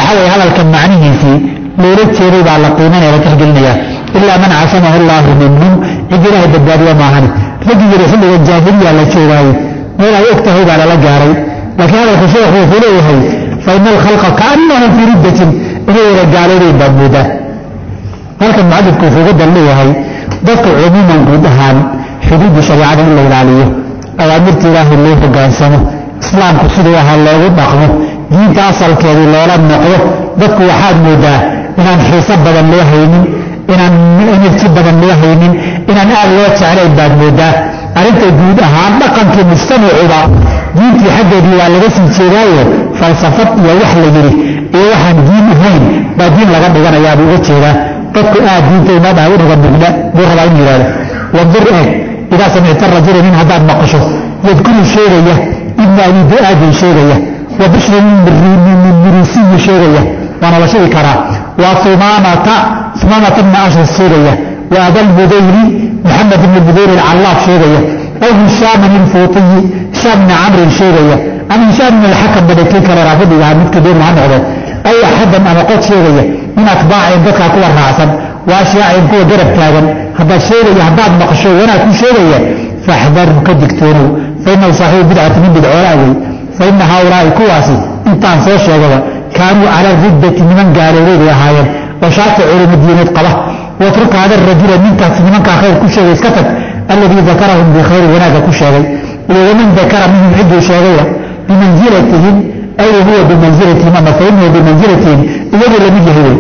وحوي هذا المعنى في لولد شيري على قيمة لا تخجلنيا إلا من عصمه الله منهم إجراه الدبار ومعهن رجل رسول الجاهلية على شيراي ولا يكتهب على لجاري لكن هذا الخشوع هو فلوه فإن الخلق كأنهم في ردة غير الجالرين بمودة هل كان معدد كفر جدا له هي ذكر عموما قدهان حدود شريعة الله العليه أوامر الله الله قاسمه إسلام كسروها الله ودخمه دين تأصل كذي الله لم نقوه ذكر واحد مودا إن أن حساب بدل الله هينين إن أن يكتب بدل الله هينين إن أن أغلط عليه بعد مودا أنت جودها رقم كمجتمع عضا دين في حد دي على رسم شرايه فلسفة يوحل جري يوحل دين هين بعدين لقد بغنا يا أبو غتشيرا تذكر دين تيما بعود رب الله بغلا يميراله وانظر إذا سمعت الرجل من هذا المقشه يذكر شيريه إما أن يدعى شيريه وبشر من مريسي شيريه وانا وشيء كرا وثمامة بن عشر السورية وأبا البديري محمد بن البديري العلاف شيريه أو هشام بن الفوطي هشام بن عمرو شيريه أم هشام بن الحكم بدكي كرا رافضي وعمد كبير محمد عبد أي أحد أنا قلت شيريه من أتباع ذكر كور رأسا وأشياء كور درب كاغن هذا شيريه بعد مقشو وانا كل شيريه فاحذر كدكتورو فإنه صحيح بدعة من بدعوراوي فإن هؤلاء كواسي انتان سوشي هذا كانوا على الردة من قالوا لي هاير وشاط علم الدين قبه واترك هذا الرجل منك خير كل شيء يسكتك الذي ذكرهم بخير هناك كل شيء ومن ذكر منهم عدة شيئا بمنزلتهم أي هو بمنزلتهم أما فإنه بمنزلتهم الذي لم يجهله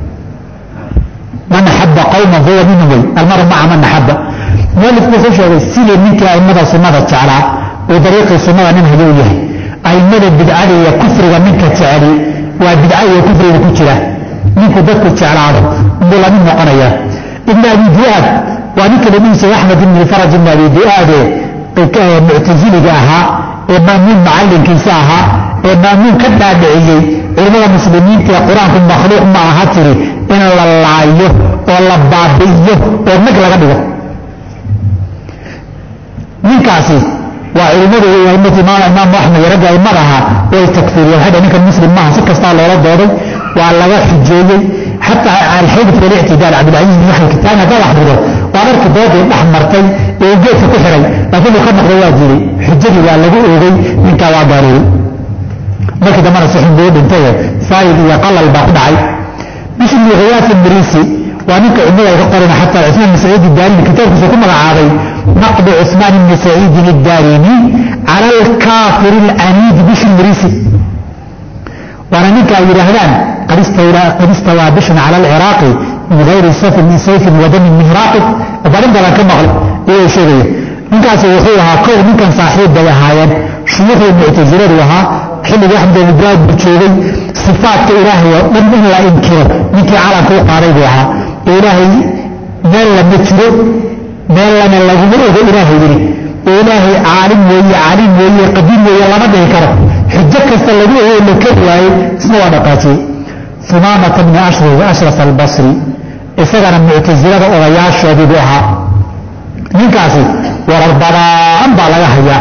من حب قوما هو منه المرء مع من حب مالك بخشة السيل منك أي مدى سمادة تعالى وطريق السماء منها يوجه أي مدى بدعالي كفر منك تعالي وبدعالي كفر كتيرة منك ذكر تعالى بلا من قنايا إن أبي دؤاد وأنك لمن سي أحمد بن فرج بن أبي دؤاد معتزلي جاها إمامون معلم كيساها إمامون كذا بعيي علماء المسلمين في القرآن مخلوق مع هاتري إن الله يه والله بابيه ونقل غدوه من كاسي وعلمه وإمتي ما إمام أحمد يرجع مرها والتكفير وهذا نك المسلم معه سكست على رد هذا وعلى واحد جوي حتى على الحيد في الاعتدال عبد العزيز بن يحيى الكتان هذا أحمده وعرفت ذاته أحمرتي وجيت في كحري لكن لو خدنا رواجي حجتي وعلى جوي من كواجاري ما كده مرة صحيح بيقول انتهى فايد يقل الباقي مش اللي غياث المريسي وأنك عندما يقرن حتى عثمان بن سعيد الدارمي كتاب سكون العاضي نقد عثمان بن سعيد الدارمي على الكافر العنيد بشر المريسي وأنك يرهلان قد استوى بشر على العراق من غير سيف ودم مهراق وبعدين ده كم مغلب إيه شيء من كان سيخوها كل من كان صاحب بيهايا شيوخ المعتزلة وها حل واحد من البلاد بتشوفي صفات إلهي ومن لا ينكر منك على فوق قريبها إلهي ما لم يتشرب ما لم يلغمه إلهي يري إلهي عالم وهي قديم وهي الله ما يكره حجك السلبي هو اللي كبوه اسمه نقاتي ثمامة من أشرف البصري إسرع المعتزلة وغياش شديدها من كاسي وربنا أنبع لا يحيى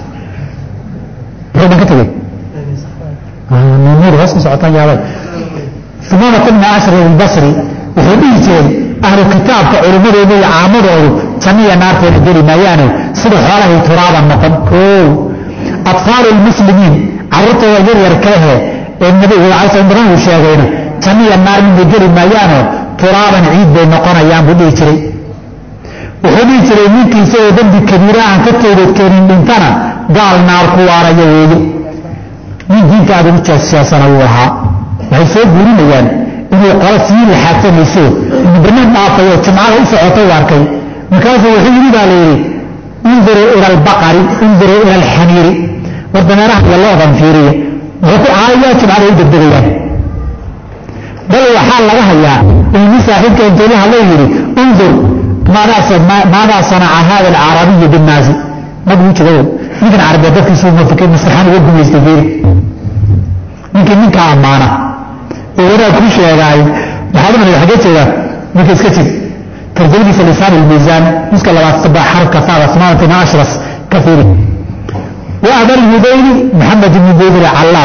ربنا كتبه نور غصن سعطان يا رب ثمامة من أشرف البصري وحبيتي أهل الكتاب كعلماء يقول عامره سمية نار في الدري ميانه صبح عليه ترابا نقم أطفال المسلمين عرضوا وجر يركاها النبي عليه الصلاة والسلام وشاغينه سمية نار من الدري ميانه ترابا عيد بين نقنا أيام بديتري وحبيتي منك يسوي ذنب كبيرة عن كتير كريم بنتنا قال نار كوارا يويلي من دين كادم السياسة نوها وحيسوي بوري ميان إنه قال سيئ لحاكم يسوي إنه برنامج معطيه جمعه إسعطه واركي مكاسه وحيري بالي انظروا إلى البقر انظروا إلى الحمير ربنا رحمة الله ضنفيرية وقال آيات جمعه يدبغيان بل وحال لها يا النساء حيث أنت لها الله يري انظر ماذا صنع هذا العربي بالناس ما قلت له يمكن عربية دفع سوء مفكر مستحان يقوم يستفيري يمكن منك عمانا وانا كل شيء يا غاية بحاول من الحاجات كده ممكن اسكتب ترجمة في لسان الميزان مسك الله تتبع حركة ثابة 18 كثير وأبا الهذيلي محمد بن زيد العلاف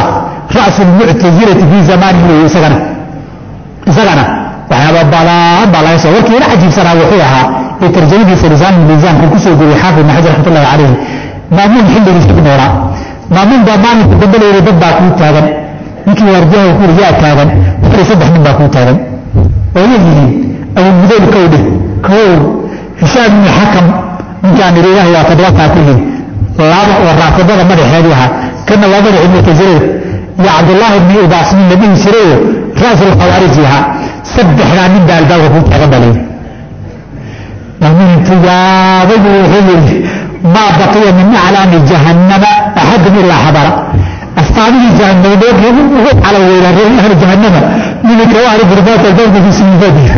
ra'su lmuctazilati fii zamaanihi wey isagana waxyaaba badan baa laga soo warkii ila cajiibsanaa wuxuu ahaa ee tarjamadiisa lisaan miisaanku kusoo guriyey xaafid ibn xajar raxmatullahi calayhi maamuun xilligiisa ku noolaa maamuun baa maalinka dambe layidhi dad baa kuu taagan ninkii waardiyaha ku yidhi yaa taagan wuxuu 3 nin baa kuu taagan oo leeyihiin abulmudayl kowdhe kow hishaam ibn xakam ninkaan yidhi ilaahay waa toddobataa ku yidhi laba oo raafidada madaxeedii ahaa kana waa madaxii muctasilada iyo cabdullaahi ibni ubaasmin la dhihi jirayo ra'sul khawaariji ahaa saddexdaa nin baa albaabka kuu taagan baa layidhi maamuun intuu yaabay buu wuxuu yidhi maa baqiya min aclaami jahannama axadun ilaa xabara astaamihii jahannamadoogii ugu calaweylaan ahli jahannama niminka u ahli burbaata albaabkiisa mufadiya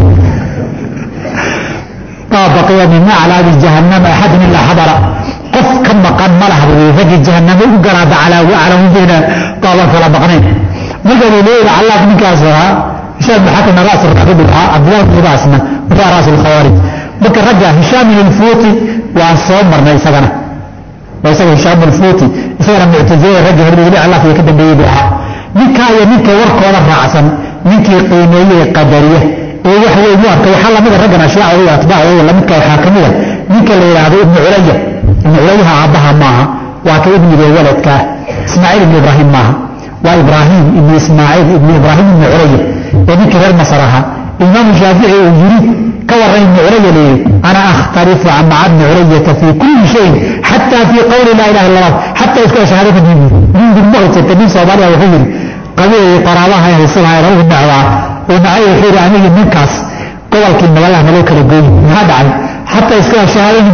maa baqiya min aclaami jahannama axadun ilaa xabara qof ka maqan ma laha buu raggii jahannamo u garaada calawudiina baaban kala maqnayn markaanu leeyahay callaaq ninkaas ahaa hishaam ibn xakamna ra's raqibu ahaa cabdullahi ibn ubaasna waa ra's alkhawaarij marka ragga hishaam alfuuti waan soo marnay isagana waa isaga hishaam alfuuti isagana muctazilada ragga hormudule allah iyo ka dambeeyey buu ahaa ninkaa iyo ninka warkooda raacsan ninkii qiimeeyey qadariye ee wax weyn u arka waxaa lamida raggan ashyaacda iyo atbaacdooda lamidka waxaa ka mida ninka la yidhaahdo ibnu culayaha aabbaha maaha waa ka ibniga waladka ah ismaaciil ibnu ibraahim maaha waa ibraahim ibnu ismaaciil ibnu ibraahim ibnu culaya ee ninkii reer masar ahaa imaamu shaafici uu yiri ka warran ibnu culaya leeyihi ana akhtalifu maca ibni culayata fii kulli shayin xataa fii qawli laa ilaha illa allah xataa iska shahaadada ninmaqjirta nin soomaaliya wuxuu yidhi qabiilay qaraabaha haysanaya u nacdaa oo nacay wuxuu yidhi anigi ninkaas gobolkii nabadaha naloo kala gooyi maxaa dhacay xataa iska shahaadada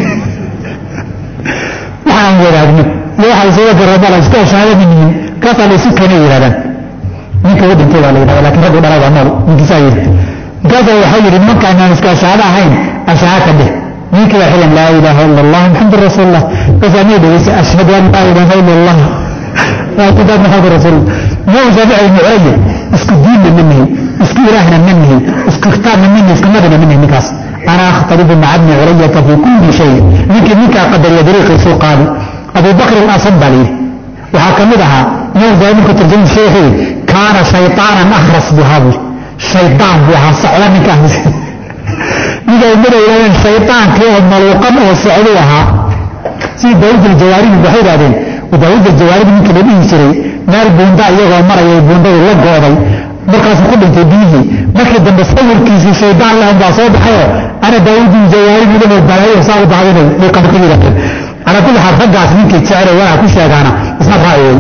waxaan wadaagno iyo waxaa isaga garabala iska shahaadada nihin kaasaa laysu keenay yidhahdaan ninka u dhintay baa la yidhahda lakin raggu dhalay waa nool ninkiisaa yidhi markaasaa waxaa yidhi nimankaanaan iska shahaado ahayn ashahaadka dheh ninkii baa xilan laa ilaaha ila allah maxamadu rasuulullah markaasaa niga dhegeysa ashhadu an laa ilaaha ila allah kitaab maxamadu rasuulullah imaamu shaafici ibnu culaya isku diinna ma nihin isku ilaahna ma nihin isku kitaabna ma nihin isku nabina ma nihin ninkaas ana akhtalifu maca ibni culayata fii kulli shay ninkii ninkaa qadariya dariiqiisuu qaadi abu bakr alasam baa layidhi waxaa ka mid ahaa imaamu zaahir markuu tarjamada sheekhay kaana shayطaanan akhras buhaa buu shaydaan buu ahaa socda ninkaas ninka umada yidhahdeen shaydaankii oo maluuqan oo socduu ahaa sidii daawud aljawaaribi waxay yidhahdeen daawud aljawaaribi ninka la dhihi jiray meel buunda iyagoo marayay buundadu la gooday markaasuu ku dhintay biyihii markii dambe sawirkiisii shaydaan lehun baa soo baxayoo ana daawud aljawaaribi lama balaayo saa u daadinay bay qabka yidhahdeen calaa kulli xaal raggaas ninkii jecel wanaa ku sheegaana isna raaci wey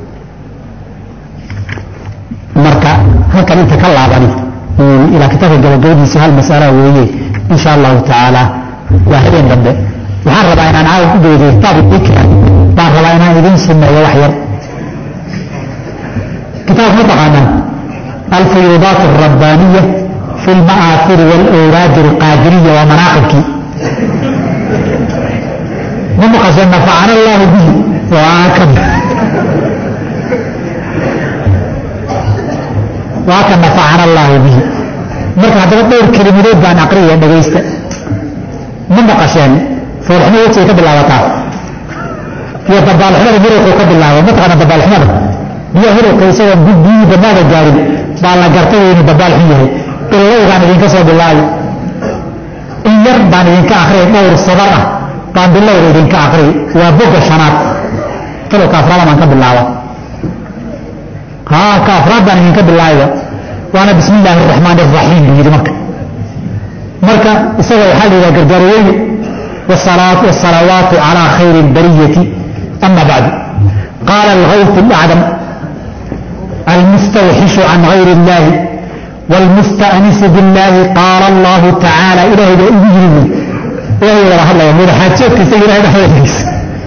marka halkan inta ka laabani ilaa kitaabka gabagabadiisa hal masala weeye insha allahu tacaala waa habeen dambe waxaan rabaa inaan caawa ku dawado kitaab dikra baan rabaa inaan idin sumeeyo wax yar kitaabka ma taqaanaan alfuyuudaat alrabbaaniya fi lma'aafiri waalawraad alqaadiriya waa manaaqibkii ma maqashe nafacana allahu bihi waa ka nafacana allahu bihi marka haddaba dhowr kelimadood baan aqriya dhagaysta ma maqasheen foolxumo wejigay ka bilaabataa iyo dabaalxumada hiruquu ka bilaaba mataqaana dabaalxumada biyo hiruqa isagoo biyihii damaada gaarin baa la gartay inuu dabaalxun yahay bilowgaan idinka soo bilaabi in yar baan idinka akriya dhowr sabar ah baan bilowga idinka akriy waa boga shanaad talowka afraada baan ka bilaaba ka afraad baan idinka bilaayba waana bismi illaahi araxmaan araxiim buu yidhi marka isaga waxaa la yidhaha gargaarweyne wasalawaatu calaa khayri albariyati ama bacdu qaala alghawth alacdam almustawxishu can gayri illaahi waalmusta'nisu biاllaahi qaala allahu tacaala ilaahay baa igu yiri ilaahay wada hadlaya madaxaajoodkiisa ilahay dhexdeediisa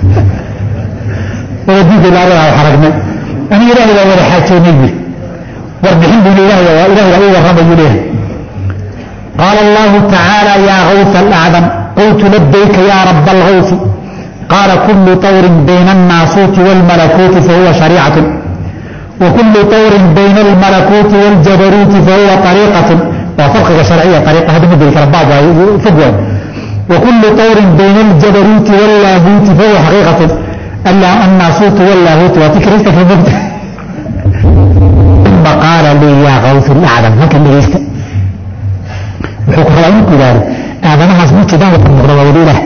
wadiinka ilaarada wax aragnay aniga ilaahay baa wada xaajoonay buuri warbixin buu ilaahay baa ii warramayu leeyahay qaala allahu tacaala yaa gawsa alacdam qultu labayka yaa raba algawsi qaala kullu tawrin bayna annaasuuti waalmalakuuti fahuwa shariicatun wa kullu tawrin bayna almalakuuti waaljabaruuti fahuwa ariiqatun waa farqiga sharciya ariiqa hadda ma geli kara baab waaye fog waay wa kullu tawrin bayna aljabaruuti wallaahuuti fahuwa xaqiiqatun الناصوت واللاهوت وتكريستك المبدع ثم قال لي يا غوث الأعظم هكذا ليست وحكم رأيك ذلك أعظمها اسمه دعوة المغرب وليله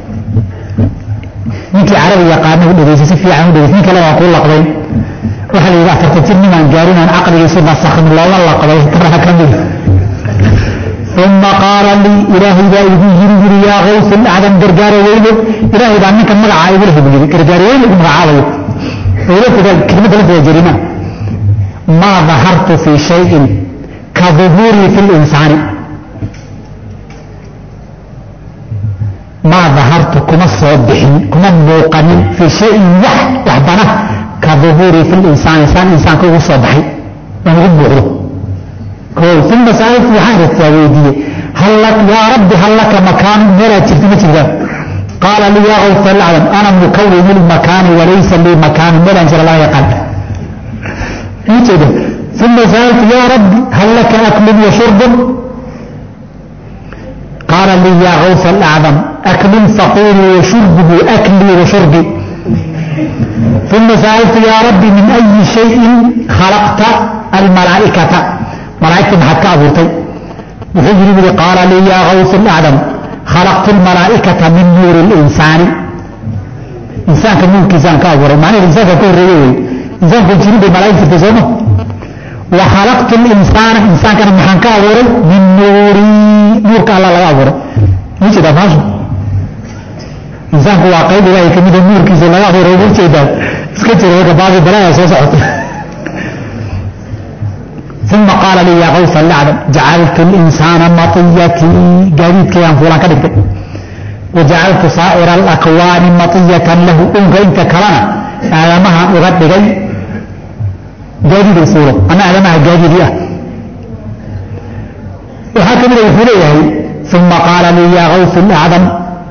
منك عربي يقارنه ودريس سفي عنه ودريس منك لو أقول لقضي وهل إذا ترتبتني من جارين عن عقل يصير الصخم الله والله قضيه ترى كمل ثم قال لي إلهي ذا يجري يا غوث الأعظم قرقار ويله إلهي ذا منك مقع عايبه بجري قرقار ويله مقع عايبه ويقول ذلك كلمة لفظ جريمة ما ظهرت في شيء كظهوري في الإنسان ما ظهرت كما الصبحين كما موقنين في شيء وحبنا كظهوري في الإنسان إنسان كو الصبحي ونقول بغضه ثم سألت وحارة التاويدية هل لك يا رب هل لك مكان ولا تفتني قال لي يا غوث الأعظم أنا مكون المكان وليس لي مكان ولا أنزل الله يقل ثم سألت يا رب هل لك أكل وشرب قال لي يا غوث الأعظم أكل فقولي وشربه أكلي وشربي ثم سألت يا رب من أي شيء خلقت الملائكة ملائكة محكا أبوتي وحجري قال لي يا غوث الأعظم خلقت الملائكة من نور الإنسان إنسان كمون كإنسان كأبوري معنى الإنسان كأبور ريوي إنسان كنتري بملائكة تزومه وخلقت الإنسان إنسان كان محان كأبوري من نوري نور كالله لا أبوري نيجي ده ماشي إنسان هو قيد الله كميد النور كيس لا أبوري نيجي ده سكتر هيك بعض البلايا سوسعت ثم قال لي يا غوث الأعظم جعلت الإنسان مطيتي قريب كيان فلان كذب وجعلت صائر الأكوان مطية له أنت كلنا أعلمها أغد لي جادي بالصورة أنا أعلمها جادي لي وهكذا يقول لي ثم قال لي يا غوث الأعظم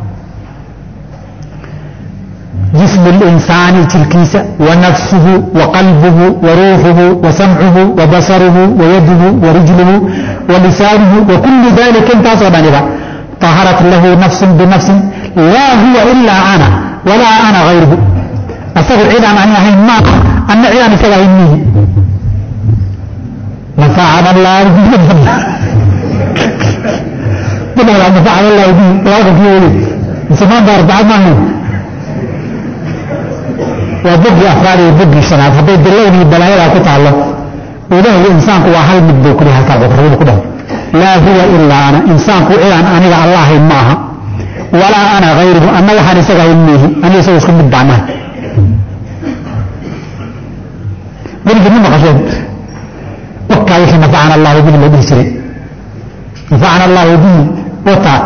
جسم الإنسان تلكيس ونفسه وقلبه وروحه وسمعه وبصره ويده ورجله ولسانه وكل ذلك انت أصبح طهرت له نفس بنفس لا هو إلا أنا ولا أنا غيره أستغل عيدا عنها ما أن عيدا نسوى إنيه نفعنا الله بدأ نفعنا الله به وهذا فيه مسلمان دار بعد ما هو وبقي أفراد وبقي الشنات فبيد اللون البلايا كتع الله وله الإنسان هو حل مدوك لها تعبق كده لا هو إلا أنا إنسان هو إلا أنا الله معها ولا أنا غيره أنا وحاني سغى إنيه أنا يسوي سكم الدعمة ولكن لما قصد وكايش نفعنا الله به الذي سري نفعنا الله به وطع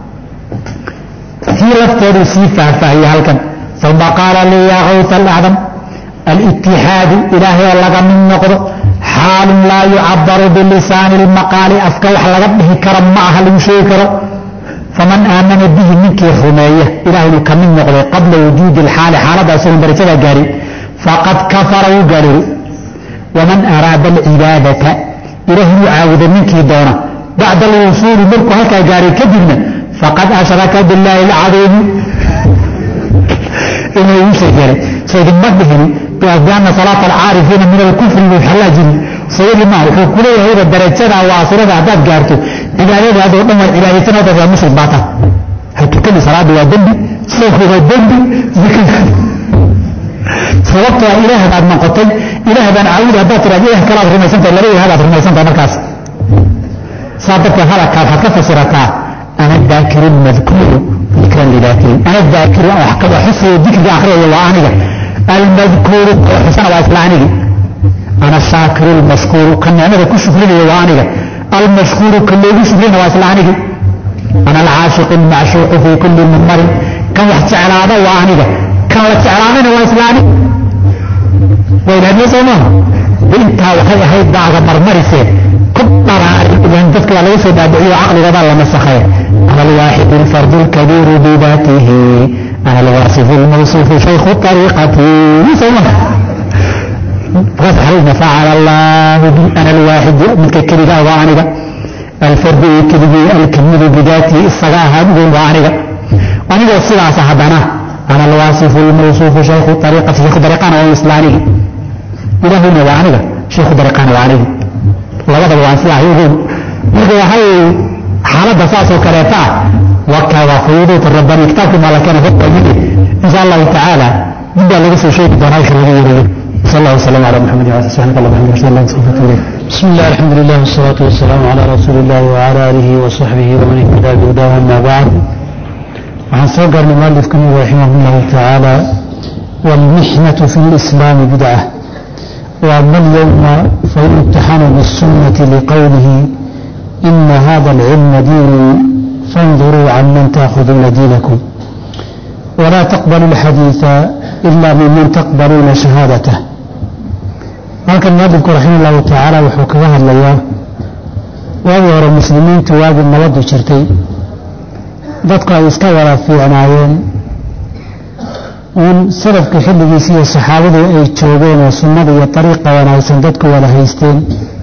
في لفتر سيفة فهي هلكا ثم قال لي يا غوث الأعظم الاتحاد إلهي الله من نقض حال لا يعبر بلسان المقال أفكوح لغبه كرم معها لمشيكر فمن آمن به منك خمية إلهي كمن نقض قبل وجود الحال حالة أسول برسالة جاري فقد كفر وقالوا ومن أراد العبادة إلهي يعاود منك دونه بعد الوصول ملك هكا جاري كدنا فقد أشرك بالله العظيم إنه يسجل سيد المدهن بأن صلاة العارفين من الكفر والحلاجين سيد الماء وكل هذا الدرجة وعصرة أعداد جارته إذا هذا أمر إلى يتنى هذا مش الباطة هل تكلم صلاة ودنبي صوف ودنبي ذكر صوبت إله بعد ما قتل إله بأن أعود هذا تراجيه كلام في الميسنة الذي هذا في الميسنة مركز صادت هذا كيف سرتها أنا الذاكر المذكور ذكرا لذاته أنا الذاكر وحصر الذكر الآخرة وعنه المذكور حسن وإسلامه أنا الشاكر المشكور كان يعمل كل شكرين وعنه المشكور كل شكرين وإسلامه أنا العاشق المعشوق في كل ممر كان يحتي على هذا وعنه كان يحتي على هذا وإسلامه وإذا يسمى بنت وهي بعض مرمرسه كبر إذن تذكر على يسود أدعي عقل غضا لمسخير أنا الواحد الفرد الكبير بذاته أنا الواصف الموصوف شيخ طريقتي يسمى فاسح فعل الله أنا الواحد من كالكلمة وعنبة الفرد الكبير بذاته الصلاة وعنبة وعنبة الصلاة صحبنا أنا الواصف الموصوف شيخ طريقتي شيخ طريقنا وإسلامه ilaahuna waa aniga sheekhu dariiqana waa aniga labadaba waan islaahay ugu marka waxay xaaladda saasoo kaleeta waa fuyuuduuta rabbani kitaabkii malakana fadhiyay insha allahu tacaala dib baa laga soo sheegi doonaa wixii laga yeerayo صلى الله وسلم على محمد وعلى سبحانك اللهم وبحمدك اشهد ان لا اله الا انت بسم الله الحمد لله والصلاه والسلام على رسول الله وعلى اله وصحبه ومن اهتدى بهداه اما بعد وعن صدر المؤلف رحمه الله تعالى والمحنة في الإسلام بدعة وأما اليوم فيمتحن بالسنة لقوله إن هذا العلم دين فانظروا عمن تأخذون دينكم ولا تقبلوا الحديث إلا ممن تقبلون شهادته. لكن المؤلف رحمه الله تعالى وحكمها الليال وأظهر المسلمين تواب النود شرتي dadku ay iska wada fiicnaayeen uun salafka xilligiisii iyo saxaabadu ay joogeen oo sunnada iyo dariiqa wanaagsan dadku wada haysteen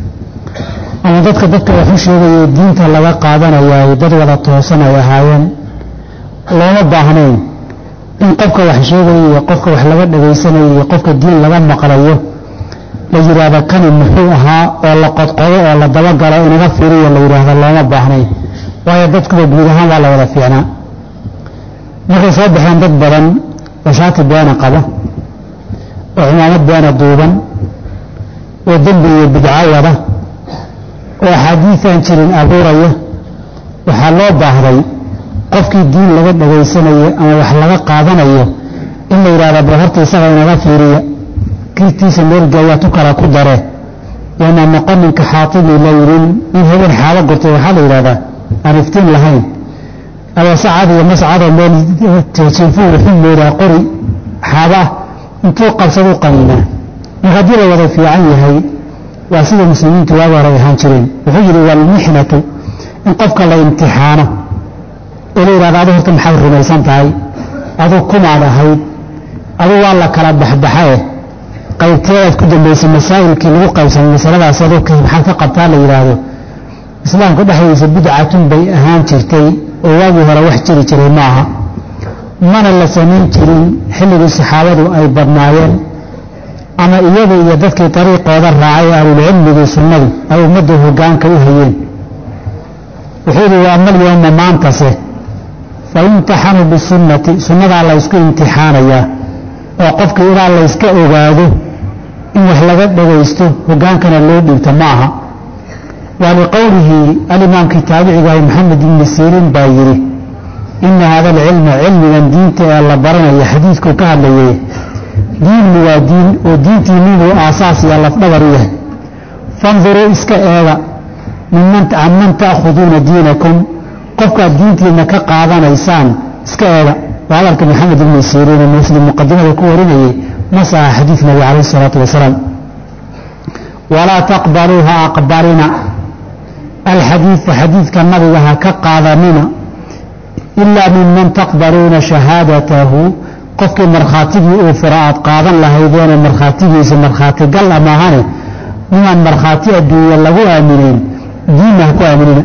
ama dadka wax u sheegaya diinta laga qaadanaya dad wada toosan ay ahaayeen looma baahnayn in qofka wax sheegaya iyo qofka wax laga dhageysanayo iyo qofka diin laga maqlayo la yiraahdo kan muxuu ahaa oo la qodqodo oo la dabagalo inaga fiiriyo la yiraahdo looma baahnayn waayo dadkuba guud ahaan waa la wada fiicnaa markay soo baxeen dad badan oo shaati beena qaba oo cimaamad beena duuban oo dembi iyo bidco wada oo axaadiisan jirin abuuraya waxaa loo baahday qofkii diin laga dhageysanayo ama wax laga qaadanayo in la yidhahdo bal horta isaga inaga fiiriya kirtiisa meelgeeyaatu kala ku dare yaana noqoninka xaatibii la yidhin in habeen xaalo gurtay waxaa la yidhahdaa aan iftiin lahayn ama sacad iyo mascadoo meel jiifuu wuxuu moodaa qori xaaba intuu qabsadu qaniinaa marka haddii la wada fiican yahay waa sida muslimiintu waaga hore ahaan jireen wuxuu yidhi walmixnatu in qofka la imtixaano oo la yidhahdo adu horta maxaad rumaysan tahay adu kumaad ahayd adu waa la kala baxbaxae qaybteedaad ku dambaysay masaa'ilkii lagu qaybsamay masaladaas adoo maxaad ka qabtaa la yidhaahdo islaamka dhexdiisa bidcatun bay ahaan jirtay oo waagii hore wax jiri jiray ma aha mana la samayn jirin xilligii saxaabadu ay badnaayeen ama iyada iyo dadkii dariiqooda raacay ahlulcilmigii sunnadu ay ummadda hoggaanka u hayeen wuxuu yidhi wa ama alyawma maantase fa yumtaxanu bisunnati sunnadaa la ysku imtixaanayaa oo qofkii ilaa la yska ogaado in wax laga dhagaysto hoggaankana loo dhiibto ma aha ولقوله الإمام كتابعي محمد بن سيرين بايري إن هذا العلم علم من دينت الله برنا يحديثك كهذا دين ودين ودينتي منه أساسي الله فنظريه فانظروا إسكاء من تأخذون دينكم قفك دينتي إنك قاضان إنسان إسكاء وعلى محمد بن سيرين المسلم مقدمة كوريني مساء حديث النبي عليه الصلاة والسلام ولا تقبلوها أقبارنا الحديث حديث كالنبي وها كقاضمنا إلا ممن تقبلون شهادته قفك مرخاتي أفراء قاضا لهيدين مرخاتي مرخاتي قال ما هاني ممن مرخاتي الدنيا لغو آمنين دينه كو آمنين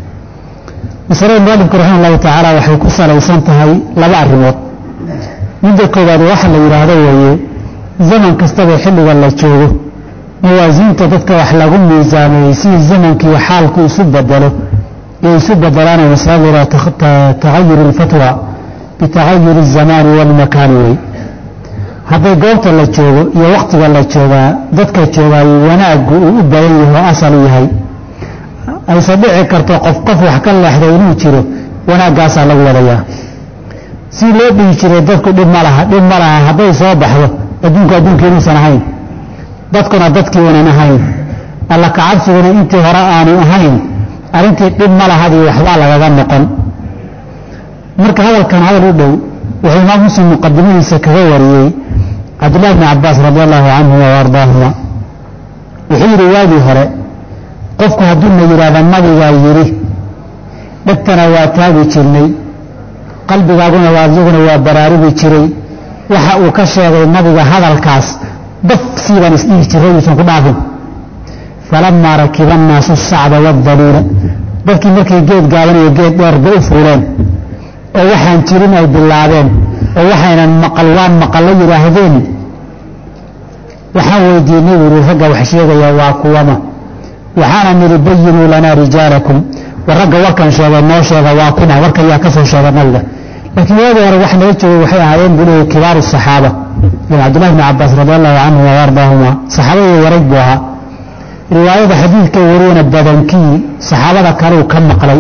مسألة المؤلف رحمه الله تعالى وحيكو سليسان تهي لبع الرموت من ذلك بعد واحد ليرهده ويه زمن كستبع حلو ولا تشوه موازينta dadka wax lagu miisaamay si zamankii xaalku isu bedelo isu bedelaan masalada tagayur الفتوى بتغير الزمان والمكان way haday goobta la joogo iyo waqtiga la jooga dadka joogay wanaagu u badan yahay asal yahay ay sabici karto qof wax ka leexday inuu jiro wanaagaas lagu wadayaa si loo dhigi jiray dadku dhib ma laha haday soo baxdo adduunkiisu san ahayn dadkuna dadkii wanan ahayn alla ka cabsiguna intii hore aanu ahayn arrintii dhib ma lahadii waxbaa lagaga noqon marka hadalkan hadal u dhow wuxuu imaam muslim muqadimadiisa kaga wariyey cabdullahi bni cabbaas radiallahu canhuma waardaahuma wuxuu yidhi waagii hore qofku hadduu na yidhaahda nabigaa yidhi dhegtana waa taagi jirnay qalbigaaguna adiguna waa baraarugi jiray waxa uu ka sheegay nabiga hadalkaas dafsiibaan isdhihi jiray uusan ku dhaafin falamaa rakiba annaasu sacba waddaliila dadkii markay geed gaaban iyo geed dheerba u fuuleen oo waxaan jirin ay bilaabeen oo waxaynan maqal waan maqallo yidhaahdeen waxaan weydiinay wuri ragga wax sheegaya waa kuwama waxaana nidhi bayinuu lanaa rijaalakum war ragga warkan sheegay noo sheega waa kuna warka yaa ka soo sheega nabiga laakiin waagii hore wax nala joogay waxay ahaayeen buu leeyahay kibaaru saxaaba cabdullahi bni cabbaas radi allahu canhu waardaahuma saxaabadii yarag buu ahaa riwaayada xadiidka wariyana badankii saxaabada kaleu ka maqlay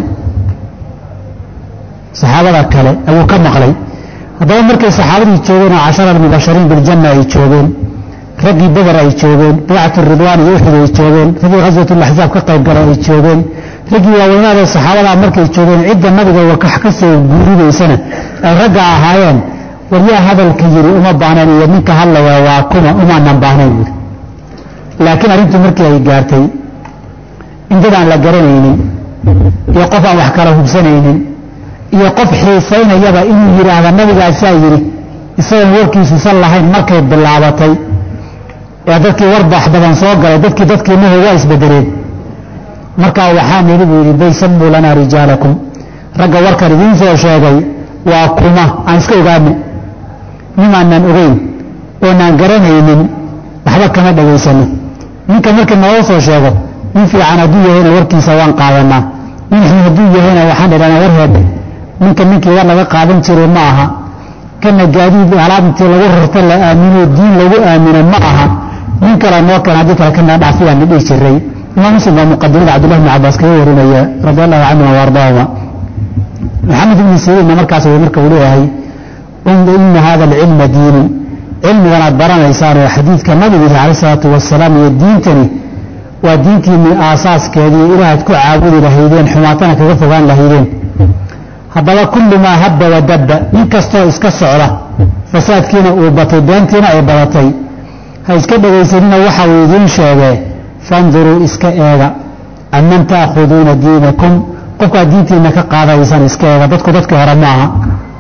saxaabada kale ayuu ka maqlay haddaba markay saxaabadii joogeen oo 10 mubashariin biljanna ay joogeen raggii badar ay joogeen baycatu ridwaan iyo uxud ay joogeen raggii ghazwatul ahzaab ka qayb galay ay joogeen raggii waaweynada saxaabada markay joogeen cidda nabiga wax ka soo guuridaysana ay ragga ahaayeen wariyaa hadalka yiri uma baahnaan iyo ninka hadlaya waa kuma uma nan baahnaan yiri laakiin arrintu markii ay gaartay indadaan la garanaynin iyo qof aan wax kala hubsanaynin iyo qof xiisaynayaba inuu yiraahdo nabigaasaa yiri isagoon warkiisu san lahayn markay bilaabatay ee dadkii warbax badan soo galay dadkii nuhu waa isbedeleen markaa waxaan yidhi buu yidhi baysamuu lanaa rijaalakum ragga warkan idiin soo sheegay waa kuma aan iska ogaano nimaanan ogeyn oonaan garanaynin waxba kama dhagaysano ninka markii naloo soo sheego nin fiican hadduu yahayna warkiisa waan qaadanaa nin xun hadduu yahayna waxaan idhahnaa warheed ninkii war laga qaadan jiray ma aha kana gaadiid alaab intii lagu rarta la aamino diin lagu aamino ma aha nin kale noo kale haddii kale kana dhaafiyaan la dhihi jiray imaam muslim baa muqadimada cabdullahi bni cabbaas kaga warinaya radi allahu canhuma waardaahuma maxamed ibni siriinna markaas marka uu leeyahay ina hada alcilma diini cilmigan aad baranaysaan oo xadiidka nabigiisa calayh salaatu wasalaam iyo diintani waa diintiinii aasaaskeedii ilaahaad ku caabudi lahaydeen xumaatana kaga fogaan lahaydeen haddaba kullu maa habba wadabba nin kastoo iska socda fasaadkiina uu batay beentiina ay badatay ha iska dhegaysanina waxa uu idiin sheegee fanduruu iska eega amman taakhuduuna diinakum qofkaad diintiina ka qaadaysaan iska eega dadkii hore ma aha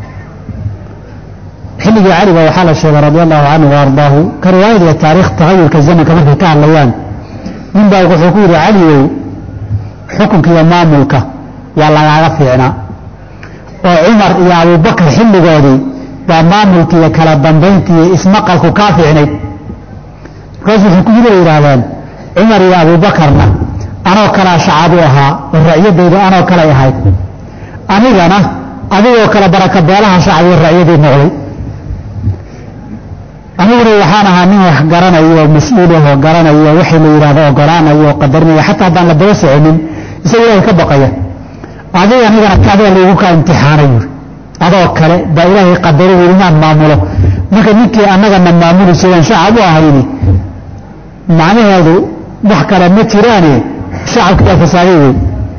xilligii caliga waxaa la sheegay radi allahu canhu waardaahu ka riwaayad iyo taariikh tagayurka zamanka markay ka hadlayaan nin baa wuxuu ku yidhi caligow xukunka iyo maamulka waa lagaaga fiicnaa oo cumar iyo abubakar xilligoodii baa maamulka iyo kala dambaynta iyo ismaqalku kaa fiicnayd markaas wuxuu ku yidhi ay yidhaahdeen cumar iyo abubakarna anoo kalaa shacabu ahaa oo racyadaydu anoo kalay ahayd anigana adigoo kale baraka beelaha shacab iyo racyadii noqday aniguna waxaan ahaa nin wax garanayo oo mas-uul ahoo garanayo wixii la yidhaahdo ogolaanayo oo qadarinayo xataa haddaan la daba soconin isaga ilaahay ka baqaya anigana adiga laygu kaa imtixaanay yuri adoo kale baa ilaahay qadaro yiri inaan maamulo marka ninkii annagana maamuli jireen shacab u ahayni macnaheedu wax kale ma jiraane shacabka baa fasaaday wey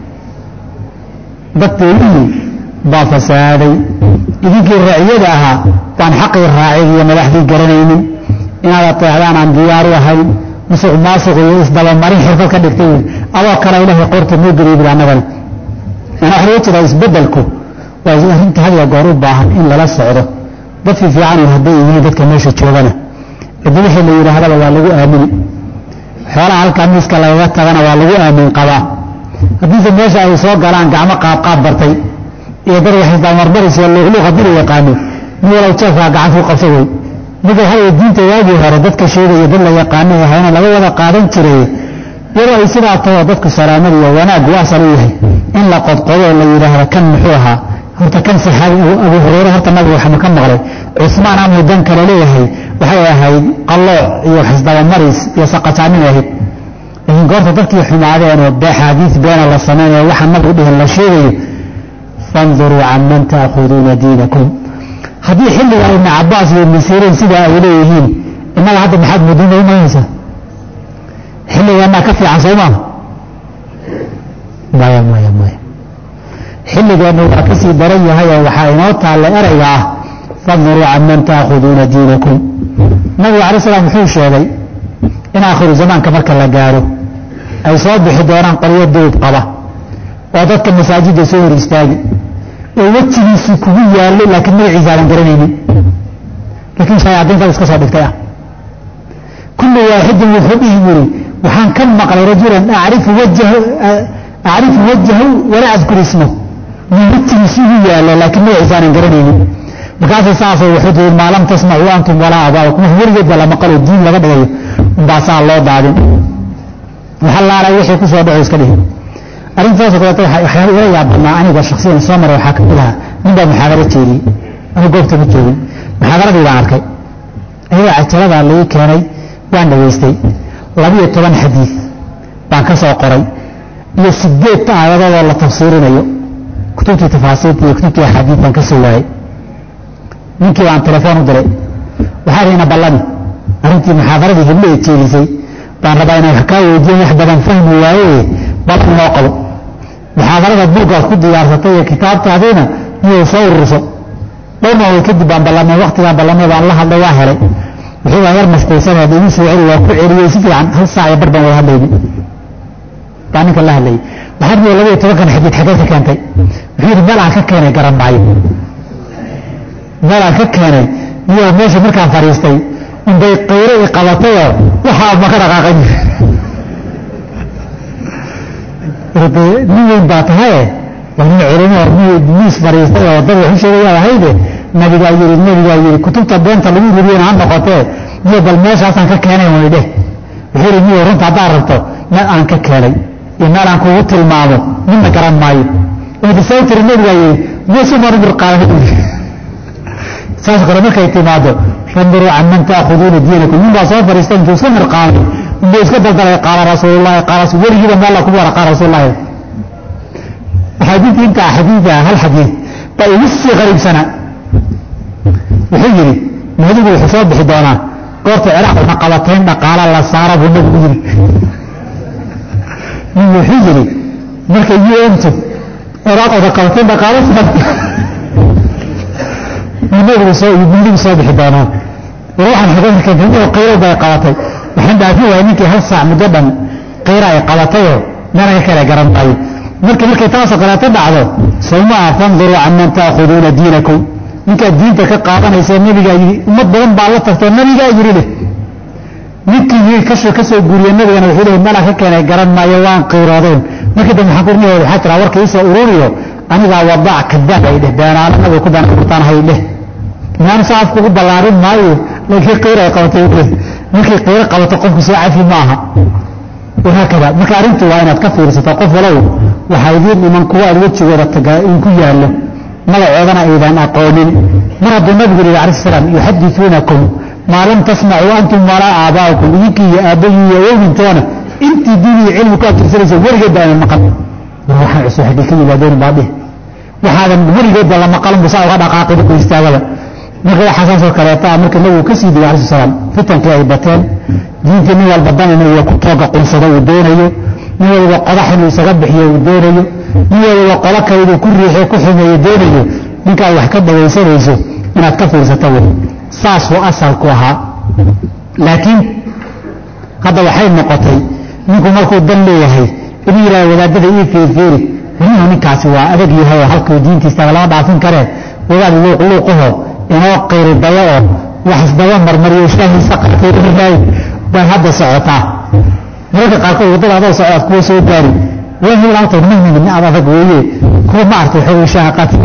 dadkeedii baa fasaaday idinkii raciyada ahaa baan xaqii raacid iyo madaxdii garanaynin inaad ateecdaan aan diyaaru ahayn musuq maasuq iyo isdabamarin xirfad ka dhigtay adoo kale ilaahay qoorta noo geliyay bil annagana waxaa laga jeedaa isbedelku waa arrinta had iyo goor u baahan in lala socdo dad fiican hadday yihiin dadka meesha joogana cidda wixii la yidhaahdaba waa lagu aamini xoolaha halkaa miiska lagaga tagana waa lagu aamin qabaa haddiise meesha ay soo galaan gacmo qaabqaab bartay iyo dad wax isdaamarmaraysa luuqluuq haddii la yaqaano nin walow jeefkaa gacantu qabsa wey midda waxaa diinta waagii hore dadka sheegaya dad la yaqaano ee hayna laga wada qaadan jiray iyadoo ay sidaa tahoo dadku salaamad iyo wanaag u asal u yahay in la qodqodo oo la yidhaahdo kan muxuu ahaa horta kan saxaabi abu hureyre horta nabiga waxaa ka maqlay cusmaan amuu dan kale leeyahay waxay ahayd qallooc iyo xisdabamaris iyo saqataanin ahayd laakiin goorta dadkii xumaadeen oo xaadiis beena la samaynayo waxaa nabigu dhihin la sheegayo fanduruu canman taakhuduuna diinakum haddii xilliga ibni cabbaas iyo ibni siriin sidaa ay leeyihiin innaga hadda maxaad mudiinaymaysaa xilligeennaa ka fiican soo maaha maya xilligeennu waa ka sii daran yahay oo waxaa inoo taalla erayga ah fanduruu canman taakhuduuna diinakum nabigu calayi salaam wuxuu sheegay in aakhiru zamaanka marka la gaaro ay soo bixi doonaan qolyo dawb qaba oo dadka masaajidda soo hor istaagi oo wejigiisii kugu yaallo laakiin magaciisa aadan garanaynin laakiin shayaadiintaad iska soo dhigtay ah kullu waaxidin wuxuu dhihi yiri waxaan ka maqlay rajulan acrifu wajhahu walaa adkur ismahu min wejigiisi ugu yaallo laakiin magaciisa aanan garanaynin markaasay saasay wuxuu tihi maa lam tasmacuu antum walaa abaakum weligeedba la maqalo diin laga dhigayo baasaa loo daadin waxalaala wixii ku soo dhaco iska dhihi arrintaas oo kale waxyaabo ila yaabnaa aniga shakhsiyan soo maray waxaa ka mid ah nin baa muxaadaro jeediyey anigu goobta ma joogin muxaadaradii baan arkay ayagoo cajalada laii keenay waan dhageystay 12 xadiis baan ka soo qoray iyo 8 aayadood oo la tafsiirinayo kutubtii tafaasiirta iyo kutubtii axaadiis baan ka soo waayey ninkii baan telefoon u diray waxaa riina ballani arrintii muxaadaradii heblo ee jeedisay baan rabaa inaan wax kaa weydiin wax badan fahmi waaye ballan noo qabo muxaadarada buuggaad ku diyaarsatay iyo kitaabtaadiina miyuu soo ururso dhowrna way kadib baan ballamay waktigaan ballamay baan la hadlay waa helay wixii baan yar mashquulsanayd igu soo celi waa ku celiyey si fiican hal saac iyo bar baan wada hadlayni baa ninka la hadlayay waxaan miyay 12 xadiid xagee ka keentay wuxuu yidhi meel aan ka keenay garan maayo meel aan ka keenay iyo meesha markaan fadhiistay inbay qayro i qabatayoo waxaa ma ka dhaqaaqay nin weyn baa tahaye waa nin culimo miis fadhiistay oo dad waxu sheegayaa ahayde nabigaa yidhi kutubta beenta lagu ribiyena ha noqotee iyo bal meeshaasaan ka keenay way dheh wuxuu yidhi miyo runta haddaad rabto meel aan ka keenay iyo meel aan kugu tilmaamo midna garan maayo intasay tiri nabigaa yidhi meesumar mirqaana saas kale markay timaado fanduruu can man ta'khuduuna diinakum nin baa soo fadhiistay intuu iska mirqaamay inbuu iska daldalay qaala rasuulullahi weligiiba meel ku wara qaala rasuulullahi axaadiidta inta xadiida hal xadiid baa igu sii qariibsanaa wuxuu yidhi mahdigu wuxuu soo bixi doonaa goorta ciraaq una qabateen dhaqaala la saara buu nabigu yidhi nin wuxuu yidhi markay un-tu ciraaq una qabateen dhaqaalo nabigu soo bixi doonaa waxaan xageerkeen qayro bay qabatay waxaan dhaafin waayay ninkii hal saac muddo dhan qayra ay qabatayoo meelaga kale garan maayo markay taasoo kaleeto dhacdo sawmaa fanduruu can man ta'khuduuna diinakum ninkaad diinta ka qaadanaysa nabigaa yidhi ummad badan baa la tagtoo nabigaa yidhi leh ninkii ka soo guuriye nabigana wuxuu leeyahay meelaa ka keenay garan maayo waan qiiroodeen markii dambe waxaan ku waxaa jira warka ii soo ururiyo anigaa wadaac kadaab ay dheh beenaalo nabiga ku been abuurtaan hay dheh inaan saa afkugu ballaarin maayo laakiin qiiro ay qabatay markay qiiro qabato qofku soo cafi ma aha wahaakada marka arrintu waa inaad ka fiirsato qof walow waxaa idiin dhiman kuwa aad wejigooda tagaa in ku yaallo magacoodana aydan aqoonin mar hadduu nabigu yihi alayhi salaam yuxadithuunakum maa lam tasmacuu antum walaa aabaa'ukum idinkii iyo aabbayi iyo awowintoona intii diin iyo cilmi ku abtirsanaysa weligeed baa maqal waxaan cusub xaggii ka yimaadeen baa dhih waxaadan weligeedba la maqalan bu saa uga dhaqaaqi ku istaagaba marka waxaa saasoo kaleeta marka nabigu ka sii digay alayhi salaam fitankii ay bateen diintii nin walba dan inuu ku tooga qunsado uu doonayo nin walba qodax inuu isaga bixiyo uu doonayo nin walba qodo kale inuu ku riixo ku xumeeyo doonayo ninkaad wax ka dhagaysanayso inaad ka fiirsato wey saasuu asalku ahaa laakiin hadda waxay noqotay ninku markuu dan leeyahay inuu yidhahdo wadaadada ii fiirfiiri inuu ninkaasi waa adag yahay oo halkuu diintiisa lama dhaafin karee wadaad luuqluuqaho inoo qiiri dayo oo wax isdaba marmariyo shaahiisa qaatay bay hadda socotaa mararka qaarkood waddada adoo soco aad kuwa soo gaari wahilaatomahmin ad adag weeye kuwa ma arta waxay shaaha qaatay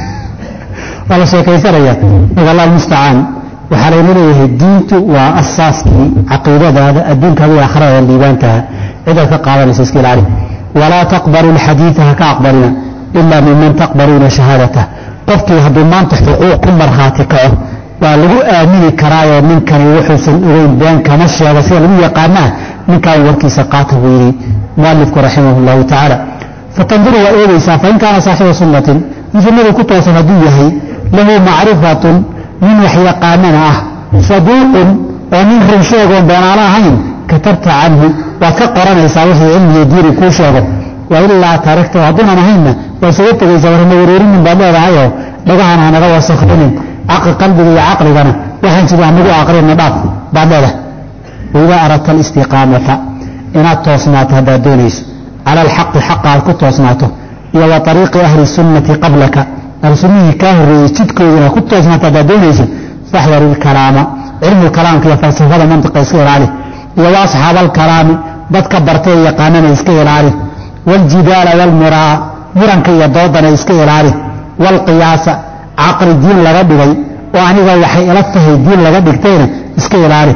waa la sheekaysanaya marka allah almustacaan waxaa layna leeyahay diintu waa asaaskii caqiidadaada adduunkaada iyo aakhirada liibaantaha cidaad ka qaadanaysa iska ilaali walaa taqbalu alxadiida ha ka aqbalina ilaa miman taqbaluuna shahaadatah qofkii hadduu maanta xuquuq ku markhaati kaco waa lagu aamini karaayoo ninkani wuxuusan ogeyn been kama sheego sida lagu yaqaanaa ninkaan warkiisa qaata buu yidhi mualifku raximah llahu tacaala fatanduru waa eegaysaa fain kaana saaxiba sunnatin in sunnadu ku toosan hadduu yahay lahu macrifatun nin wax yaqaanana ah saduuqun oo nin run sheegoon beenaano ahayn katabta canhu waad ka qoranaysaa wixii cilmiga diini kuu sheego wa ilaa taragta hadduunan ahaynna waa isaga tegaysaa warna wareerinin baad leedahayoo dhagahan hanaga wasakrinin qalbiga iyo caqligana waxaan jira hanagu aqrina dhaaf baad leedahay waidaa aradta alistiqaamata inaad toosnaato haddaad doonayso cala alxaqi xaqa aad ku toosnaato iyo wa ariiqi ahli sunnati qablaka ahlusunnihii kaa horreeyey jidkooda inaad ku toosnaato haddaad doonayso faxdar ilkalaama cilmu kalaamka iyo falsafada mantiqa iska ilaali iyo wa asxaaba alkalaami dadka bartay ee yaqaanana iska ilaali waaljidaala waalmiraa muranka iyo doodana iska ilaali waalqiyaasa caqli diin laga dhigay oo aniga waxay ila tahay diin laga dhigtayna iska ilaali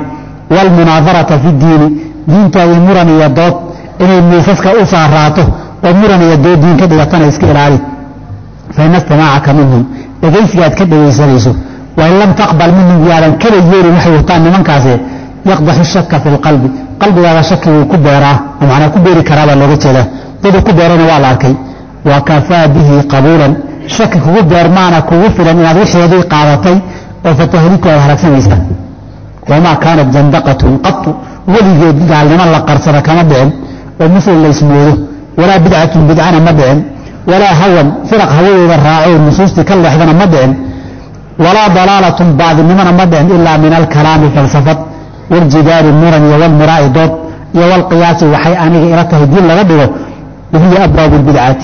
waalmunaadarata fi diini diintaadii muran iyo dood inay miisaska u saaraato oo muran iyo dood diin ka dhigatana iska ilaali fain istamacaka minhum dhegaysigaad ka dhegaysanayso wain lam taqbal minhum yaadan kaba yeelin waxay wataan nimankaasi yaqdaxu shaka fi lqalbi qalbigaaga shaki wuu ku beeraa oo macnaa ku beeri karaabaa looga jeedaa daduu ku beerana waa la arkay wa kafaa bihi qabuulan shaki kugu beermaana kugu filan inaad wixeedii qaadatay oo fatahliku aad halagsanaysaa wamaa kaanat jandaqatun qatu weligeed gaalnimo la qarsada kama dhicin oo muslim la ismoodo walaa bidcatun bidcana ma dhicin walaa hawan firaq hawadooda raaco nusuustii ka leexdana ma dhicin walaa dalaalatun baadinimona ma dhicin ilaa min alkalaami falsafad waljidaali muran iyo walmiraa'i dood iyo walqiyaasi waxay aniga ila tahay diin laga dhigo wahiya abwaabu lbidcati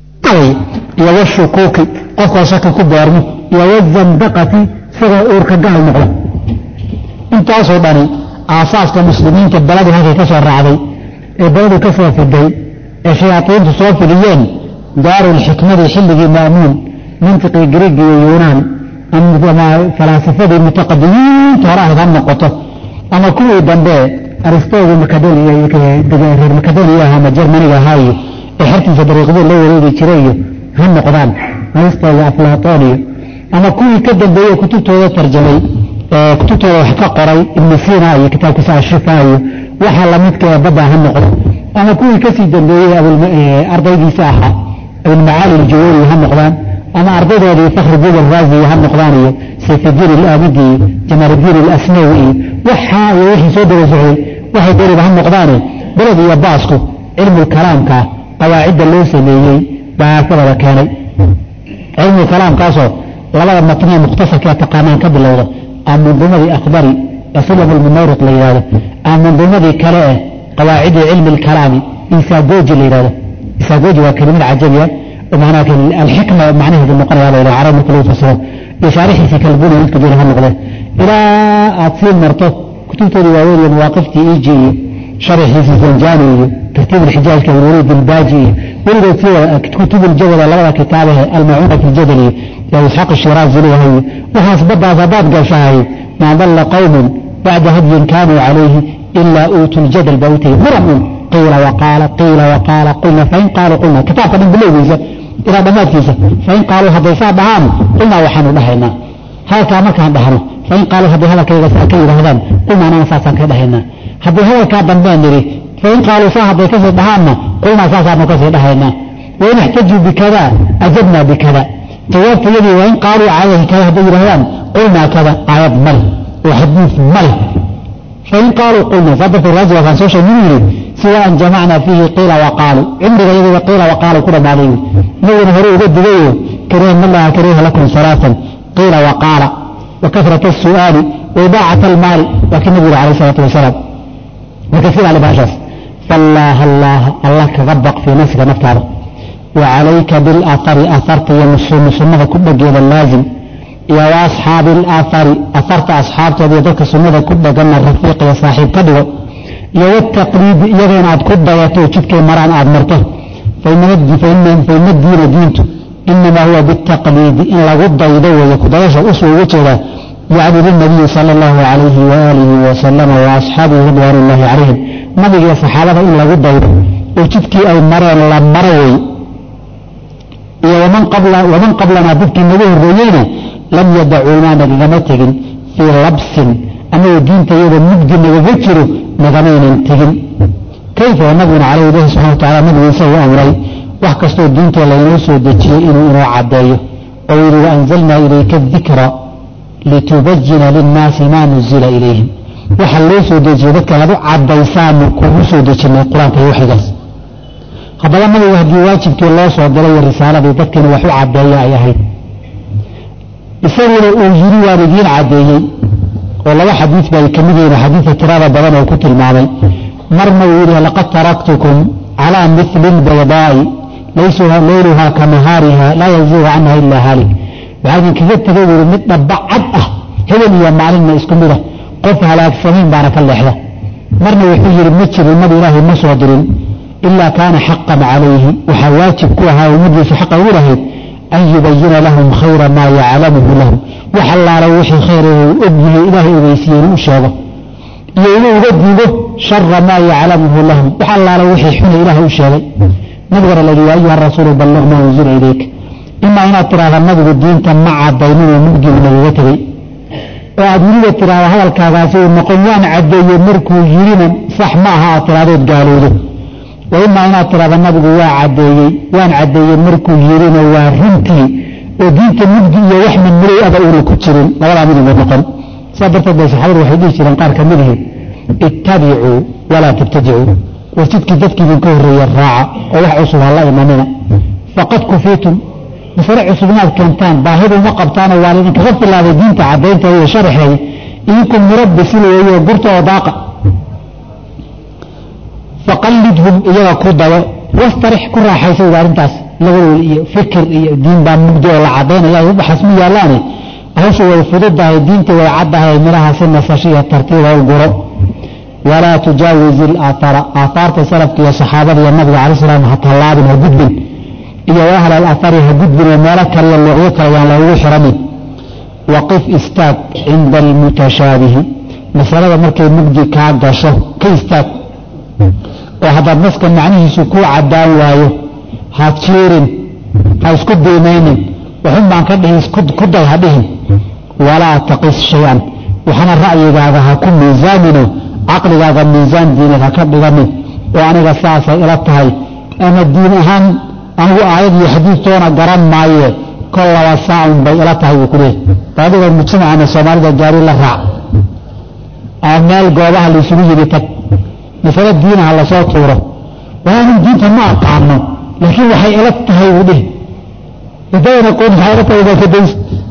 iyo washukuuki qofkoo shaki ku beermo iyo wazandaqati isagoo uurka gaal noqda intaasoo dhani aasaaska muslimiinta baladu halkay ka soo raacday ee baladu ka soo fiday ee shayaaiintu soo fidiyeen daarulxikmadii xilligii ma'muun mantiqii griig iyo yuunaan ama falaasifadii mutaqadimiinta hore ahayd ha noqoto ama kuwii dambe aristogi reer makedoniya aha ama jermaniga ahaa iyo ee xertiisa dariiqyada loo wareegi jiray iyo ha noqdaan aristo iyo aflaatoon iyo ama kuwii ka dambeeyey kutubtooda tarjamay kutubtooda wax ka qoray ibnu sina iyo kitaabkiisa ashifa iyo waxa lamidka ee badda ha noqdo ama kuwii kasii dambeeyey ardaygiisa ahaa abulmacaali aljawaari ha noqdaan ama ardaydoodii fakhrudiin alraazi ha noqdaan iyo sayfudiin alaamidi iyo jamaaludiin alasnawi iyo waxaa iyo wixii soo daba socday waxay dariba ha noqdaane beled iyo baasku cilmulkalaamka qawaacidda loo sameeyey baa sababa keenay cilmulkalaamkaasoo labada matniye mukhtasarka taqaanaan ka bilowda ama manduumadii akhbari ee sulab almunawriq la yidhahdo ama manduumadii kale eh qawaacidii cilmi alkalaami isaagoji la yidhahdo isaagoji waa kelimad cajabiya oo macnaha alxikma macnaheedu noqonaya la yidhaha carab marka lagu fasiro iyo shaarixiisii kalbuna midka doona ha noqdee ilaa aad sii marto kutubtoodii waaweyn iyo mawaaqiftii iji iyo sharaxiisii zanjani iyo tartiib alxijaajka walwaliid albaaji iyo weligood sii wada kutub uljawada labada kitaabahe almacuuna fi ljadal iyo yaa isxaaq shiraazi leeyahay waxaas baddaas haddaad gashahay maa dalla qawmun bacda hadyin kaanuu calayhi ilaa uutu ljadal baa u tegey muran qiila waqaala qulna fain qaaluu qulna kitaabka dhan bilowgiisa ilaa dhammaadkiisa fain qaaluu hadday saa dhahaan qulnaa waxaanu dhahaynaa hadalkaa markaan dhahno fain qaaluu hadday hadalkayga saa ka yidhaahdaan qulnaa anana saasaan ka dhahaynaa haddii hadalkaa dambeen nidhi fain qaaluu saa hadday kasii dhahaanna qulnaa saasaanu kasii dhahaynaa wain ixtajuu bikada ajabnaa bikada jawaabta yadii wain qaaluu calayhi kada hadday yidhahdaan qulnaa kada aayad male oo xadiid male fain qaaluu qulnaa saa darteed raaji wakaan soo sheegay inuu yidhi siwa an jamacnaa fiihi qiila waqaaluu cimriga iyaguba qiila waqaaluu ku dhammaaday nabiguna hore uga digayo karihna allaha kariha lakum salaatan qiila waqaala wa kasrata asu'aali wa idaacat almaali waa kii nabigu alayh salaatu wasalaam marka iska ilaali baashaas fallaaha allaaha allah kaga baq fii nafsiga naftaada wa calayka bilaahari aharta iyo sunnada ku dhageeda laazim iyo wa asxaabi alaahari aharta asxaabtooda iyo dadka sunnada ku dhagana rafiiq iyo saaxiib ka dhigo iyo wataqliidi iyaga inaad ku dayato jidkay maraan aad marto faina diina diintu inamaa huwa bitaqliidi in lagu daydo weeye kudayasha usuu uga jeedaa yacni linabiyi sala allahu calayhi waaalihi wasalama wa asxaabihi ridwaan ullaahi calayhim nabiga iyo saxaabada in lagu daydo oo jidkii ay mareen la maro wey iyo waman qablanaa dadkii nagu horreeyeyna lam yadacuunaa nagagama tegin fii labsin anagoo diinta iyada mugdi nagaga jiro nagamaynan tegin kayfa nabiguna calayh ilahi subxana wa tacala nabigu isagu amray wax kastoo diinta laynoo soo dejiyey inuu inoo caddeeyo oo yidhi waanzalnaa ilayka dikra litubayina linnaasi maa nuzila ilayhim waxa loo soo dejiyey dadka aad u caddaysaanu kugu soo dejinay qur-aanka iyo waxigaas haddaba nabigu haddii waajibkii loo soo diray iyo risaaladii dadkiina wax u caddeeya ay ahayd isaguna uu yiri waan idiin caddeeyey oo laba xadiis bay ka mid yihiin xadiidka tirada badan oo ku tilmaamay marna uu yidhi laqad taraktukum calaa mili lbaydaa'i layluhaa ka nahaariha laa yaziigu canha ilaa haalik waxaa idinkaga tegay wuri mid dhabbacad ah hebel iyo maalinna isku mid ah qof halaagsamayn baana ka leexda marna wuxuu yidhi ma jirin nabi ilaahay ma soo dirin ilaa kaana xaqan calayhi waxaa waajib ku ahaa ummaddiisa xaqa ugu lahayd an yubayina lahum khayra maa yaclamuhu lahum wax allaala wixii khayr uu og yahay ilaahay ogeysiiye inuu u sheego يقولوا وجدوا شر ما يعلمه لهم وحل على وحي حين إله الشيء نبغر الذي أيها الرسول بلغ ما أنزل إليك إما أن ترى النبي الدين مع الدينون المبدي من الوتر وأدري ترى هذا الكاغاسي النقلوان عدي يمركو يرينا صح معها اعتراضات قالوا له وإما أن ترى النبي وان عدي يمركو يرينا وهمتي ودينك المبدي وحمل مريء أبقوا لكتشرين ولا أمين بالنقل صبرت بس حاول وحديث لنقار كمله اتبعوا ولا تبتدعوا وتدك ذاتك من كهر الراعة ويحعصوا الله إمامنا فقد كفيتم بفرع عصبنات كنتان باهر ومقبتان والدين كغفر الله دين تعبين تهي شرحي إنكم مربي سلوه وقرط وضاقة فقلدهم إياه كردوا واسترح كرة حيث دارنتاس لو فكر دين بان مبدو العبين إياه يبحث مياه اللاني هوش ويفضل الدين ويعدها يمرها سنة فشية الترتيب والقرب ولا تجاوز الآثار آثار تسلف يا صحابة يا النبي عليه السلام حتى الله بن هجدبن إيا أهل الآثار هجدبن ومالك يلعوك ويلعوه حرمي وقف استاك عند المتشابه مسألة مركي مبدي كعدشه كيستاك وهذا النسك معنيه سكوع الدان وايه هاتشيرين هاسكد بيمين وهم عن كده يسكد كده هدهم ولا تقص شيئا وحنا الرأي هذا هكون ميزانه عقل هذا الميزان دينه هكذا منه وأنا قصاصة إلى التهي أنا الدين أهم أنا آيات يحديث تونا قرام معي كل وساع بي إلى التهي وكله فهذا المجتمع أن الصومالي ده جاري الله رع أعمال قوابها اللي سنوه بتك مثلا الدين على صوت طوره وأنا الدين ما أقعنه لكن وحي إلى التهي وده إذا نقول حيرته إذا كديس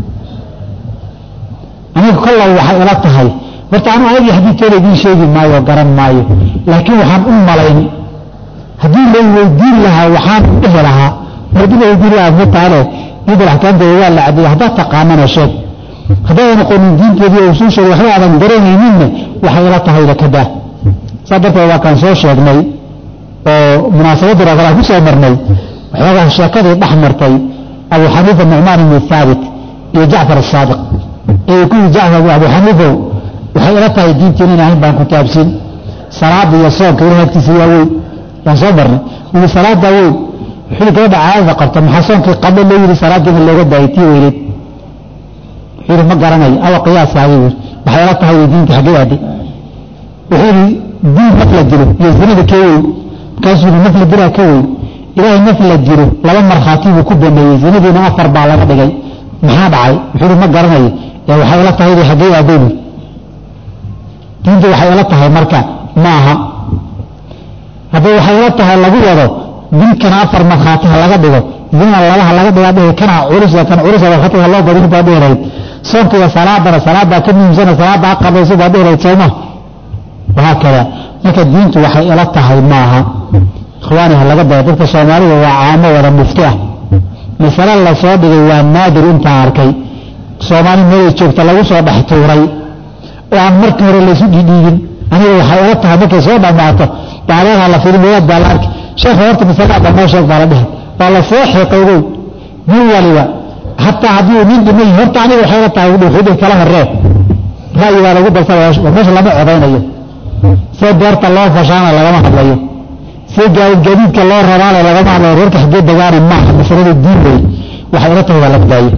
أنا كل وحي إلى التهي ورتعنوا هذه حديث تولي دين شيء ماي وقرن ماي لكن وحان ملايين هدين لو يدين لها وحان إهلها وردين لو يدين لها متعالى يدي الأحكام دي اللي عدي هذا تقامنا الشيء هذا نقول من دين كذي وسوشة وحنا على مدرين يمين وحيلتها إذا كده صدقت الله كان سوشة مي ومناسبة رجلا هو سامرني وحنا الشاكر أحمرتي أبو حنيفة النعمان بن الثابت جعفر الصادق يكون جعفر أبو حنيفة وحيلتها الدين تنين عين بان كتابسين صلاة يصوم كونه اكتسيوي يصبرني وصلاة داوود حين كده عايز قبط محسن كي قبل اللي يري صلاة من اللي قد دايتي ويريد حين ما قرني أو قياس عايز وحيلتها الدين تحقيقها دي وحين دين مثل الجلو يزني بكوي كاسو مثل الجلو كوي إلهي مثل الجلو لما مرخاتي وكبه ما يزني بنا أفر بعلا قدقي محاب عاي وحين ما قرني يعني وحيلتها الدين حقيقها ديني diinta waxay ila tahay marka maaha hadda waxay ila tahay lagu wado dinkana afar markhaati laga dhigo dina labaha laga dhigo kana culus khatiga loo bari baa dheeray soonka salaada ka muhiimsan salaada qabayso baa dheeray sayma waxa kale marka diintu waxay ila tahay maaha ikhwaaniha laga dhigo dadka Soomaaliga waa caamo wada mufti ah misala la soo dhigay waa naadir inta arkay Soomaali meel joogta lagu soo dhax tuuray وعن مركب الرئيسي جديد أنا وحياتها بك سوى بعضها بعدها على فيلم وياد بالعرك شيخ ورت مسألة ما شيخ بعدها والله صح يقولون مو ولي حتى عديو من دمي هرت عليه وحياتها وخذ كلام الرأي رأي ولا قبل سواش ومش لما عبينيه سيدرت الله فشانا لما حبليه سيجا الجديد كالله رماله لما على رورك حدود دغاري معه مسألة الدين بي وحياتها ولا بداية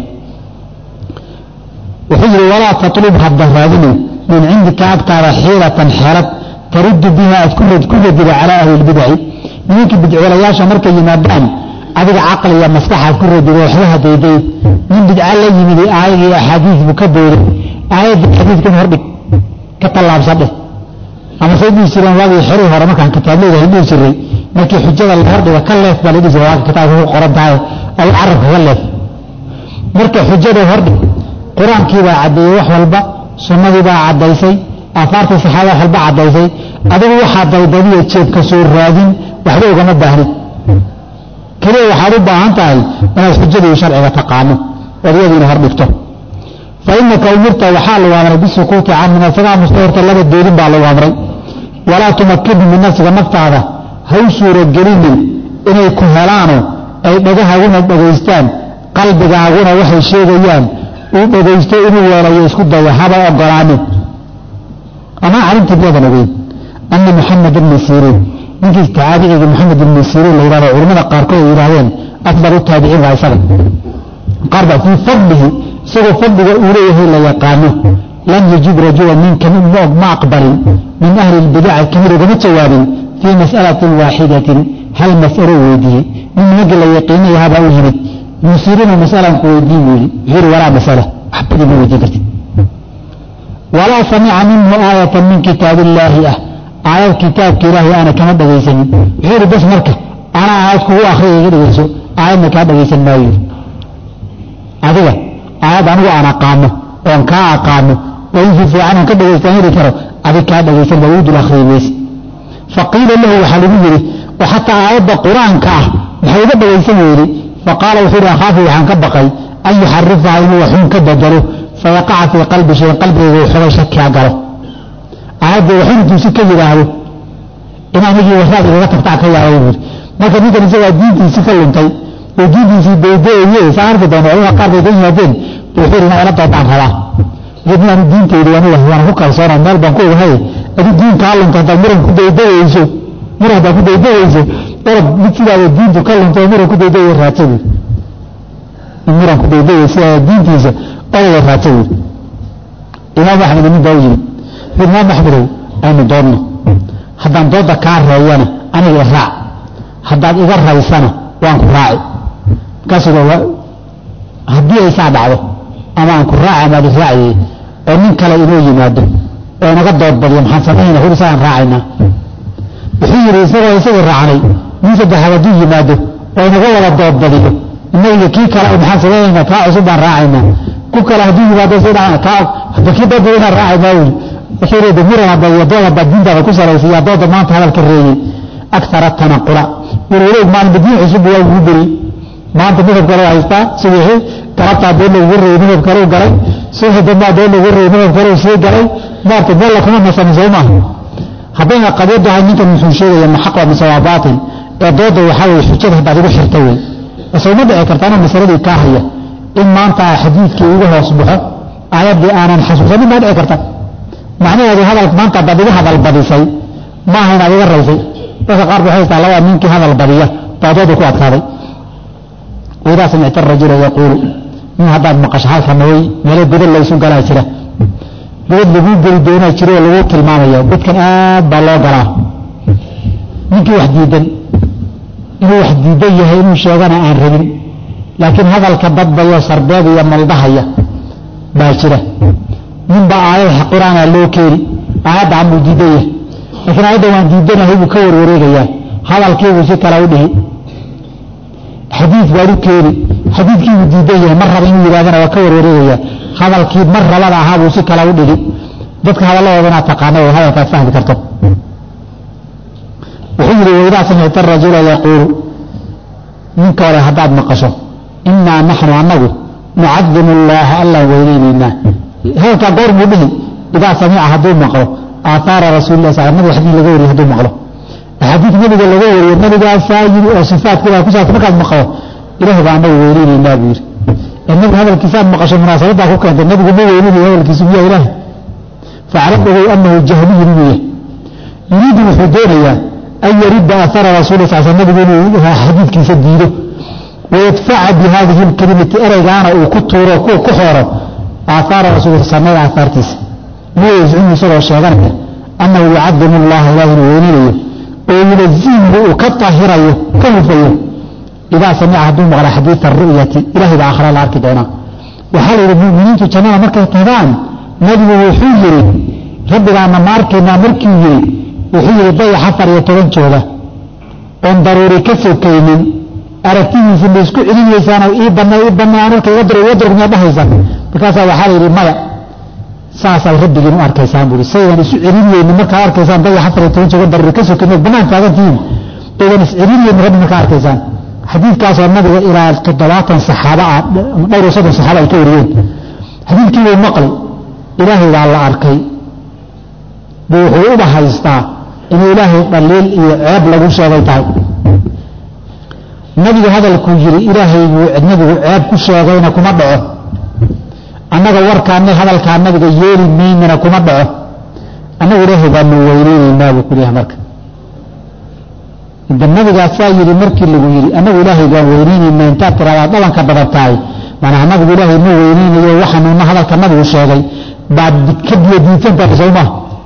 وحجر ولا تطلبها الدهرادين من عندك أكثر حيرة حيرة ترد بها كل بدع على أهل البدع منك بدع ولا ياشا مركز ينادان أبدا عقل يا مصلحة كل بدع وحلها ديدي من بدع لي من آية أحاديث مكبرة آية الحديث كن هربك كطلع بصده أما سيدنا السلام واضي حروها رمك عن كتاب ليه هندو سري مكي حجة الهرب وكلف بالإدي زواج كتابه قرب تعالى أو عرف غلف مركز حجة الهرب قرآن كيبا عدي وحوالبا سنة با عديسي أفارت الصحابة حلبا عديسي أدو وحاد ديدانية تشيب كسور رادين وحلو قمت دهري كليه وحارب بانتاي أنا سجد وشرع وتقانه وريدين هربكته فإنك أمرت وحال وامر بالسكوت عن من الفقع مستورة اللغة الديرين بعلو وامري ولا تمكن من نفسك مقطعة هاي سورة جريم إنه كهلانه أي بدها هنا بغيستان قلبك هنا وحي شيء غيان وبدأ إنه ولا يسكت ده وحبا أقرانه أما علمت بهذا الوين أن محمد بن سيرين من استعادة محمد بن سيرين اللي يرى علماء قاركو يراهن أفضل التابعين وعيسى قرب في فضله سوى فضله أوليه إلا يقانه لم يجيب رجوع من كمين ما أقبل من أهل البدع الكبير ومتواب في مسألة واحدة هل مسألة ويديه من نقل يقيني هذا وجهد مسيرين مسألة ويديه غير وراء مسألة حبني ما وجدت ولا سمع منه آية من كتاب الله آية كتاب كلاه أنا كما بغيسني غير بس مركة أنا آياتك هو أخي غير بغيسو آية مكا بغيسن ما يجب هذا آيات أنا قامه وأن كا قامه ويجب في عنه كبه يستمر كره أبي كاد يسمى ويد الأخير بيس فقيل له وحلبيه وحتى آيات القرآن كاه بحيث يسمى فقال وحير أخافه عن كبقي أن يحرفها إنه وحن كبدله فيقع في قلب شيء قلبه وحوى شك عقله آيات وحين تمسك يراهو إما نجي وثاقه وتفتعك يا عيبر ما كان يمكن يسوى الدين تمسك لنتي ودين تمسك بيديه سعرف دونه وقال بيديه دين وحير ما يلبط عن خلاه يبني أن الدين تيريان الله وانا فكر صورا مال بانكوه هاي أدي الدين كعلم كانت مرم كده يدويسو مرم كده يدويسو أرب مثل هذا الدين تكلم مرم كده يدوي الراتبي مرم كده يدويسو الدين تيسا أول الراتبي إمام أحمد من دوجي إمام أحمد أنا دورنا حتى دورنا كار رأيانا أنا يرع حتى إذا رأيسانا وأنك راعي كاسر هدي يساعد عوه أما أنك راعي ما دفاعي ومن كلا إلوه يماده وأنا قد ضد بليم حسنين هو لسان راعينا بحير يسوي الرعاني يوجد حوادي يماده وأنا قد ضد بليم إنه كي كلا محسنين كاعو سبان راعينا كو كلا هدي يماده سيدعنا كاعو بكي ضدنا الراعي ماوي بحير يدمير هذا يدولا بدين دا وكسر ويسيا ضد ما انت هذا الكريني أكثر التنقل يقولون ما نبدين عصب ويبري ما انت مثل كلا عيستا سويه كربتا دول وغري منه كرو غري سوى دما دول وغري منه كرو شيء غري ما تقول لك ما مسمى حبينا قضيه ده انت من شيء لما حق مسوابات ضد وحاول يحجرها بعد بحرتوي بس ما بقى كرتانا مساله كاهيه ان ما انت حديثك ugu hoos baxo ayadii aanan xasuusan ma dhici karta macnaheedu hadalka maanta badiga hadal badisay ma ahayna iga raysay dadka qaar waxay isticmaalaan ninkii hadal badiya taadoodu ku adkaaday وإذا سمعت الرجل يقول من هذا المقش حالك نوي ملي بدل ليسو قلا جرا بدل لغو قل دونا جرا لغو كلمانيا بد كان بالله قرا نيكي وحديدا إنه وحديدا يهي إنه شيغانا عن رجل لكن هذا الكبد بيا سرباب يمال بحيا باشرة من بقى آيه قرآن اللو كيري آيات عن مجيدية لكن آيات عن مجيدنا هو كور وريغيا هذا الكيو سيكا لوده حديث بارو كيري حديث كيو جيدية مرة بإنه يراغنا وكور وريغيا هذا الكيب مرة لنا هذا سيكا لوده ذاتك هذا الله وضنا تقانا وهذا تفهم كرتب وحجر وإذا سمعت الرجل يقول من كوري حداد مقصه إنا نحن عنه نعظم الله ألا ويريننا هيك قول به إذا سمع هدو مقره آثار رسول الله صلى الله عليه وسلم حديث لغوري هدو مقره حديث نبي لغوري النبي قال ساجد وصفات كلها كسات مقال مقره إله بعنه ويريننا بير النبي هذا الكتاب مقصه مناسبة أخوك النبي قال ويريني هذا الكتاب يا إله فعرفه أنه جهمي منيه يريد الحدودية أن يرد آثار رسول الله صلى الله عليه وسلم يقول حديث كيف جديده ويدفع بهذه الكلمة أريغانا وكتورة وكحورة آثار رسول الله صلى الله عليه وسلم آثار تيس ويزعم صلى الله عليه وسلم أنه يعظم الله إله وينينيه وينزيه وكطهره كنفيه إذا سمع هدوم على حديث الرؤية إله بآخر العرك دونا وحال المؤمنين تجمعنا مركة تهدان نجم وحجري ربنا ماركنا مركي وحجري ضي حفر يتوانجوه on daruuri ka sokaynin aragtidiisa la isku celinaysaan oo ii banaa markay wadrog ma dhahaysa markaas waxa la yiri maya saasay rabbiga u arkaysaan buri saydan isu celinayeen marka arkaysaan day xafar iyo toban joog daruuri ka sokaynin banaan taagantiin aydan is celinayeen rabbiga marka arkaysaan xadiidkaas oo nabiga ilaa 70 saxaaba dhowr saxaaba ay ka wariyeen xadiidkii uu maqlay ilaahay baa la arkay wuxuu u haystaa إن إلهي قليل عيب لغو شيغاي تاي نبي هذا الكوجري إلهي النبي عيب كو شيغاينا كما دعو أنك وركان هذا الكان نبي ييري ميننا كما دعو أنا إلهي بأن وينين الناب كلها مركة إذا النبي قال سايري مركي اللي ويري أنا إلهي بأن وينين ما انتاب ترى طبعا كبرتاي معنى النبي إلهي إنه وينين يوحن وما هذا كالنبي والشيء بعد بتكبي ديتين تبسيمه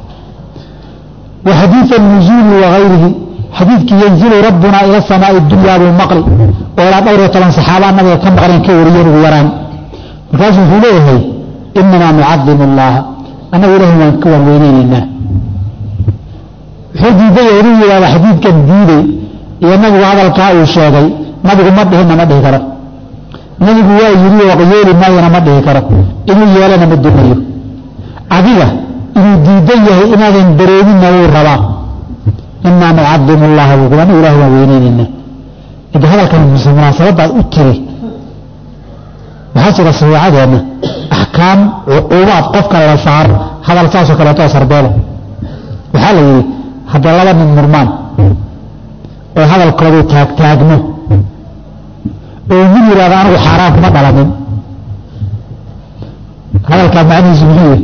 وحديث النزول وغيره حديث كي ينزل ربنا إلى السماء الدنيا بالمقل ولا دورة طبعا صحابة النبي كم بغرين كوريين ويران فقالوا فلوه إننا نعظم الله أنا إله وانكوان وينين الله حديث يوري على حديث كان ديني ينبغ هذا القاء الشاقي نبغ مده مده كرب نبغ يوري وغيور ما ينمده كرب إنه يالنا مدنيه عديدة إنه ديديه إنا ذن بريدين نور ربا إنا نعظم الله وقلنا إله وينين الله إذا هذا كان مناسبة بعد أتري وحصل السويعات هنا أحكام عقوبات قفك على الصار هذا الصاص كلا توصر باله وحاله هذا الله من مرمان وهذا القلب تاجمه ومن يرى عنه حرام ما بلده هذا كان معني زمنيه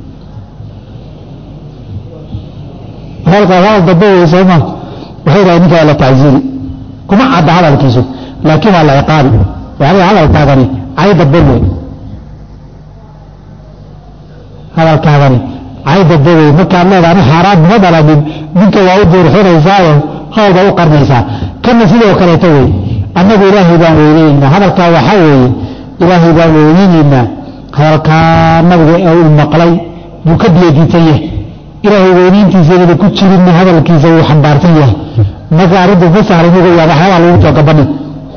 هذا كان ضده يسمى وحيرا إنك على تعزيري كما عد هذا الكيسو لكن على عقاب يعني هذا الكاغني عيد الدوي هذا الكاغني عيد الدوي مكان لا يعني حرام ما بلد منك وعود الحين يساوي هذا هو قرن يساوي كم سيده وكريتوي النبي إلهي بان وينينا هذا الكاغ حوي إلهي بان وينينا هذا كان نبي أو المقلي يكبي جيتيه إلهي وينين تزيد كتشر من هذا الكيس وحنبارتيه مقارب بسعر مغيا بحيوة الوطة قبني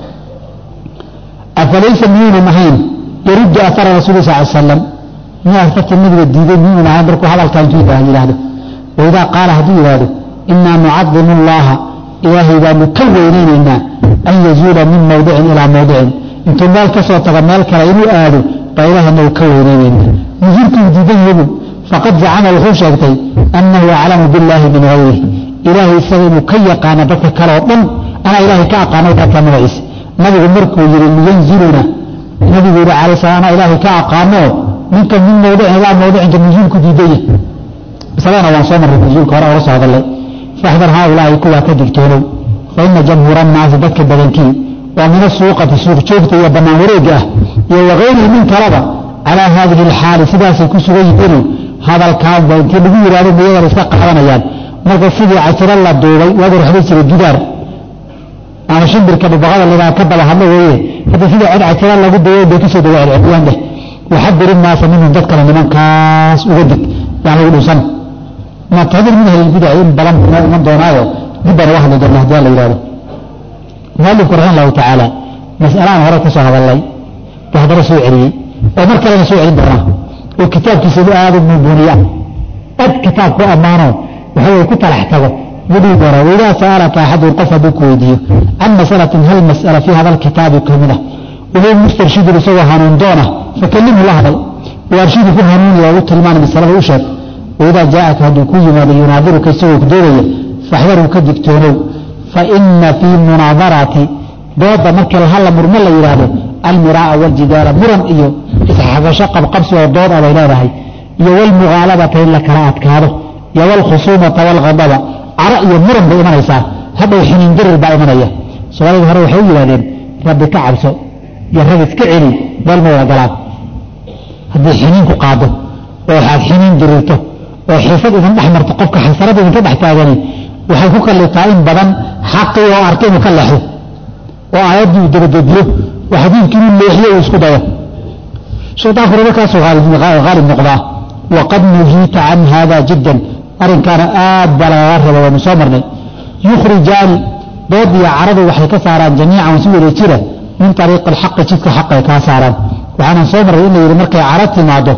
أفليس ميون مهين يرد أثر رسول الله صلى الله عليه وسلم ما أثبت النبي الديدين ميون عامرك هذا الكالجيد هذا وإذا قال هدي هذا إنا نعظم الله إلهي ومكوينين إنا أن يزول من موضع إلى موضع انتم مالك سوى تغمال كرين آله فإله أنه كوينين إنا نزلكم الديدين فقد زعم الخوشة أنه أعلم بالله من غيره إلهي السلام كي يقان بك كالوطن أنا إلهي كأقان وذاك مرعيس نبي مركو ينزلنا نبي يقول عليه السلام إلهي كأقانه منكم من موضع إلى موضع عند نزولك ديدية بسلانا وانصوم الرجولك وراء ورسول هذا الله فاحذر هؤلاء كلها كدكتونه فإن جمهور الناس ذكر بدنكي ومن السوق في سوق شوفت يبنى ورقه وغيره من كربة على هذه الحالة سداسي كسوغي إلو هذا الكلام بأنك بيقول هذا بيقول رساق حوانيان مركز سيدي عشر الله الدولي وهذا حديث الجدار أنا شنبر كبه بغض اللي لا كبه لحظة وإيه هذا سيدي عشر الله قد دوي بيكسو دوي العبيان ده وحذر الناس منهم ذكر من كاس وغدك يعني يقولوا سنة ما تهدر منها البدعين بلان من دونايو جبر واحد لدى الله جل إلاله مالك رحمه الله تعالى مسألة هرى تسوها بالله تهدر سوعري ومر كلام سوعري براه وكتاب كسيد آدم من بنيان كتاب كو أمانه وحيو كنت لحتغه يدي برا وإذا سألك أحد القفة بكويديه عن مسألة هل مسألة في هذا الكتاب كاملة وهو المسترشد لسوى هانون دونه فكلمه لهذا وأرشيد في هانون يوت المعنى بالسلام وشك وإذا جاءك هذا كوي ما يناظرك يسوك دوري فاحذره كدكتونه فإن في مناظرة ضد مركل هلا مرمى لا يراده المراء والجدال مرم إيو إذا شق بقبس والضوء على إلهه يو المغالبة إلا كراءة كاره يو الخصومة والغضب عرأي مرم بإيمان إيسان هذا يحنين در بإيمانية سؤال هذا وحيو لدين رب كعبسه يرغب كعلي بالموضوع قلاب هذا يحنين قاده وحاد حنين دريته وحيفاد إذن أحمر تقفك حسرات إذن كده احتاجني وحيفوك اللي طائم بدن حقي وأرقين مكلحه وآيات يدرددله وحديث كنون ليحيى ويسكده شيطان خربك غالب نقضاه وقد نهيت عن هذا جدا أرن كان بلا غرب ونصامرني يخرجان ضد يعرض وحي كساران جميعا وسوي ليتيره من طريق الحق جدك حق كساران وعن صامر إنه يرمرك عرضت معده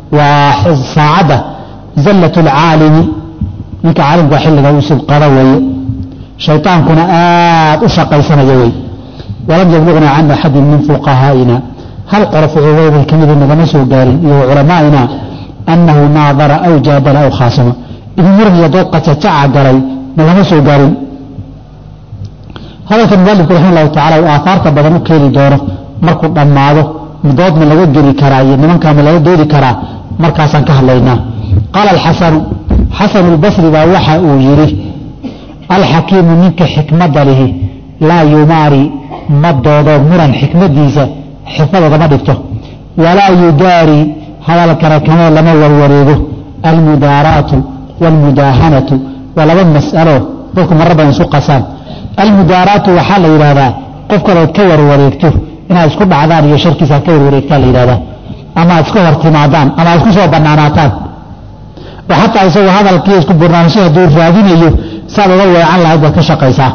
وساعده زلة العالم منك عالم وحل يوسف قروي شيطان كنا أشقى سنة جوي ولم يبلغنا عن أحد من فقهائنا هل قرف عويض الكميد من غمسه قال وعلمائنا أنه ناظر أو جادل أو خاصم إذن مرم يدوق تتعى قري من غمسه قال هذا كان ذلك رحمه الله تعالى وآثار تبدأ كيري دوره مركب أماده مضاد من لوجري كراي من كان من لوجري كرا مركزا كهلينا قال الحسن حسن البصري وحا يري الحكيم منك حكمة له لا يماري مضوض مرا حكمة ديسة حفظة ما دفته ولا يداري هذا الكركمة لما وريده المدارات والمداهنة ولو المسألة ذلك مرة بنسوق قسام المدارات وحال إرادة قفك لو تكور وريكته إنها تكون عذان يشركي سكور وريكته الإرادة أما تكون ارتمادان أما تكون سوى بناناتان وحتى يسوي هذا الكيس كبرنامشيه دور فاذين أيه سأل الله عن الله هذا كشقيسة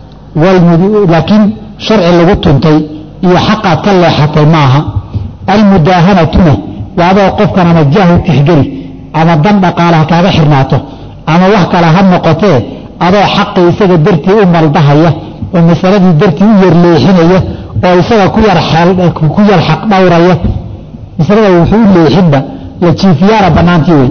لكن شرع اللي قلت انتي يحقق كلا حتى معها المداهنة تنه وهذا وقفك أنا مجاه تحجري أما الضمن قالها كذا حرناته أما وحكى لها النقطة هذا حق يسوي درتي الضحية والمسألة درتي يرليحينية ويسوي كل الحق دورية مسألة وحول اللي يحبه لتشيفيارة بنانتي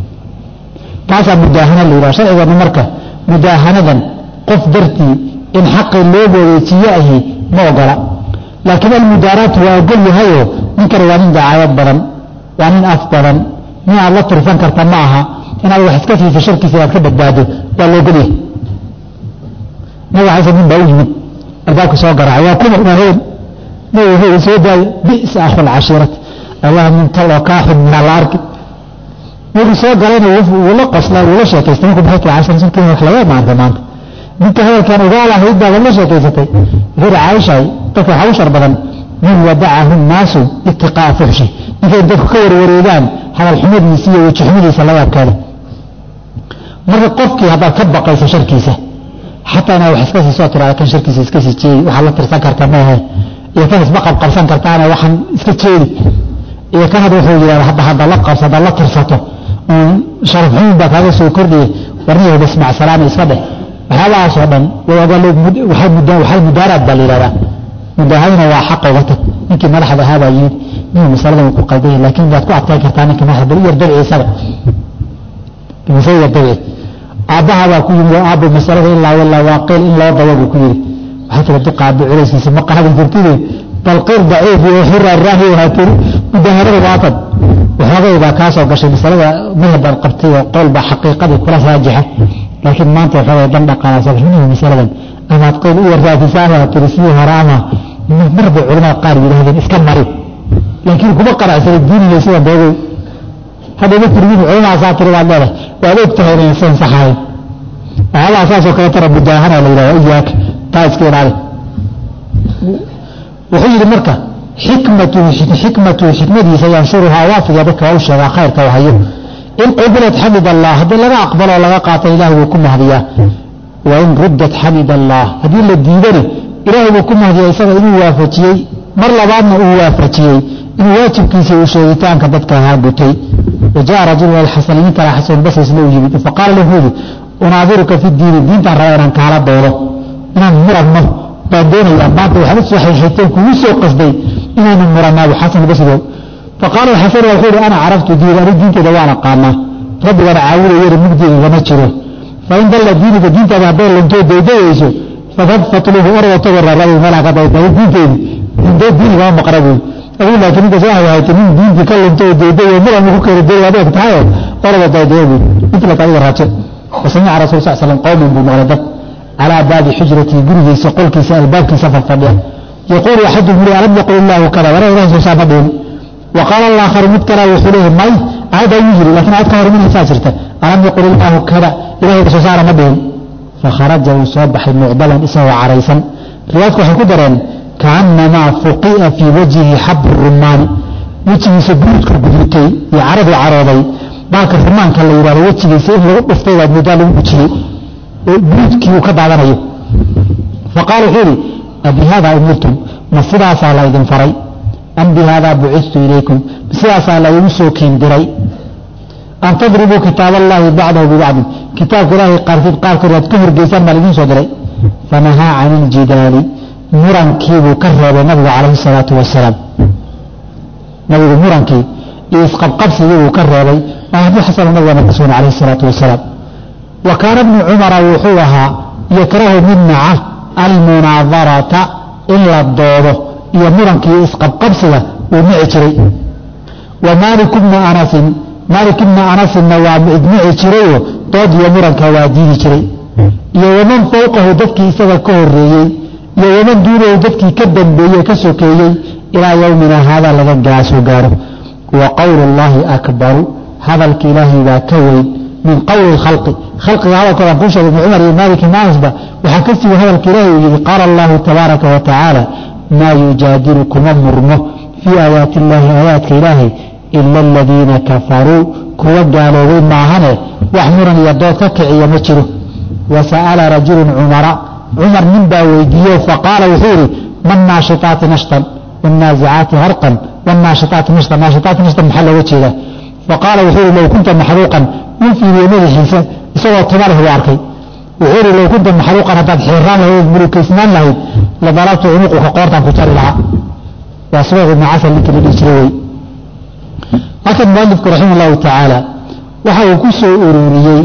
تاسع مداهنة اللي شرع إذا نمركه مداهنة قف درتي إن حق اللوب ويتيائه موقرة لكن المدارات وأقول له هيو نكر وانين دعايات بدن وانين أفضلا من الله ترفان كرتا معها إن الله حسكتي في شركة سيكتب الدادو قال له قليه نوع عايزة من بأوجمد الباكو سوقر عياكم نهين نوع سودا بئس أخو العشيرة الله من طلع كاحد من الأرض يقول سوقر أنا ولقص لا ولا شيء تستمعكم بحيث العشرة سنكين وحلوات مع الضمان ninka hadalkan ogaala hayda wala sheekaysatay غير عايشة dadka hawshar badan min wadacahu naasu ittiqaa fuhshi ninka dadku ka warwareegaan hadal xumadiisa iyo wajahadiisa la yaabkada marka qofkii hada ka baqaysa sharkiisa hatta ana wax iska soo tiraa kan sharkiisa iska sii jeey waxa la tirsan karta ma aha iyo kan isba qabsan kartaana waxan iska jeey iyo kan hada wuxuu yiraahdaa hada la qabsada la tirsato sharafin baa kaga soo kordhiyay warniyo bisma salaam iska dheh هذا صدام وقالوا وحال مدارات بالإرادة مداهنة وحق وغتك يمكن ملحظة هذا يجيب من مسألة من قلبه لكن لا تقع تاكر تاني كما حد يردعي سبع كمسيح يردعي أبها وكل أبو مسألة إلا ولا واقيل إلا ضواب كله وحتى لدقى عبد العليس يسمق هذا الجرتيني تلقير ضعيف وحر الراهي وهاتر مداهنة الواطب وهذا إذا كاسوا قشي مسألة مهد القبطية وقول بحقيقة كلها راجحة لكن ما أنت فهذا دمدق على سبحانه مثلا أما تقول إيرجاء سامة ترسيه هرامة مربع علماء قارب لهذا إسكان مريض لكن كما قرأ سيد الدين يسير بيقول هذا يذكر من علماء ساطر الله وهذا يكتهر الإنسان صحيح على أساسه كلا ترى بداهنة لإله إياك تاسكين عليه وحيد المركة حكمة سينشرها وافق بك وشها خير كوهيه إن قبلت حمد الله هذا لا أقبل ولا قاطع إله وكم هدية وإن ردت حمد الله هذه اللي دينه إله وكم هدية يسمى إنه وافتي مر لبعضنا هو وافتي إنه واجب كيسي وشيطان كدتك هابتي وجاء رجل الحسن إنك لا حسن بس يسلوه جبت فقال له هذي أناظرك في الدين ترى أن كعلى دوله إن المرمى بعدين الأبعاد وحدث صحيحتين كويسو قصدي إن المرمى وحسن بس يسلوه فقال الحسن والخير أنا عرفت دين أنا دين كدوانا قاما ربي وانا عاول يرى مجدي ومجره فإن دل الدين كدين تبابين لنتو ديديسو فطلوه أروى طور الرأي ملاك دين تيدي من دين وهم مقربون أقول لكن إذا ساعة وهيتمين دين تكلم تو ديدي ومرا مفكر الدين وابيك تعايا أروى ديدي انت لك أيضا راجع وسمع رسول صلى الله عليه وسلم قوم بمغردة على باب حجرتي قرية سقول كيسا الباب كيسا فالفضيح يقول أحدهم لي ألم يقول الله كذا ولا إله سيسافدون وقال الله آخر مدكرا وحليه ماي هذا يجري لكن عاد كهر منه فاجرته ألم يقول الله كذا إلهي بسوسارة مدهم فخرج وصبح معضلا إسوا عريسا روايتك حكودرين كأنما فقئ في وجهه حب الرمان وجهه سبوتك بدوتي يعرض عرضي باك الرمان كان يرى وجهه سيف لغفته ومدال وجهه بوتك وكبع لنا فقالوا حولي أبهذا أمرتم مصدع سالا إذن فري أم بهذا بعثت إليكم بسياسة لا يمسوكين دري أن تضربوا كتاب الله بعضه ببعض كتاب الله قارفين قارفين كهر جيسان مالذين صدري فنهى عن الجدال مرنكي وكرر النبي عليه الصلاة والسلام نبي مرنكي يسقب قبسه وكرر وهذا حصل النبي مكسون عليه الصلاة والسلام وكان ابن عمر وحوها يكره منعه المناظرة إلا الدوره يمرنك يسقب قبسه ومعجري ومالك بن أنس maalik ibna anasina waa idmici jirayo dood iyo muranka waa diidi jiray iyo waman fawqahu dadkii isaga ka horeeyey iyo waman duunahu dadkii ka dambeeyey ka sokeeyey ilaa yowmina haadaa laga gaasoo gaaro wa qowlu llaahi akbaru hadalka ilaahay baa ka weyn min qowli lkhalqi khalqiga hadalkoodan kuu sheegay ibnu cumar iyo maalik ibn anasba waxaa ka siiwa hadalka ilaahay uu yidhi qaala allahu tabaaraka wa tacaala maa yujaadilu kuma murmo fii aayaati illaahi aayaadka ilaahay ila aladiina kafaruu kuwa gaaloobay maahane wax muran iyo dood ka kiciya ma jiro wasa'ala rajulun cumara cumar nin baa weydiiye faqaala wuxuu yidhi man naashitaati nashtan wannaazicaati harqan wannnaashitaati nashtan naashitaati nashtan maxaa looga jeedaa faqaala wuxuu yidhi low kunta maxruuqan wuu fiiriyey madaxiisa isagoo tuma leh buu arkay wuxuu yidhi low kunta maxruuqan haddaad xiiraan lahayd murukaysnaan lahayd la darabtu cunuquka qoortaan ku jari lahaa waa subayq ibnu casal ninkii la dhihi jiray wey halkan mualifku raximah allahu tacaala waxa uu ku soo ururiyey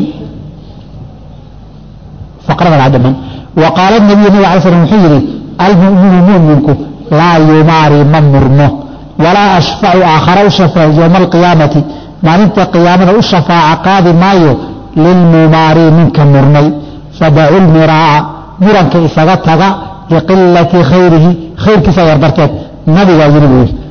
faqradan cadhaman wa qaala nabiyu nabig alay slam wuxuu yidhi almu'minu mu'minku laa yumaari ma murmo walaa ashfacu aakhara u shafaaci yowma alqiyaamati maalinta qiyaamada u shafaaca qaadi maayo lilmumaari ninka murmay fadacu lmiraaca muranka isaga taga liqilati khayrihi khayrkiisa yar darteed nabigaa yiri buu yidhi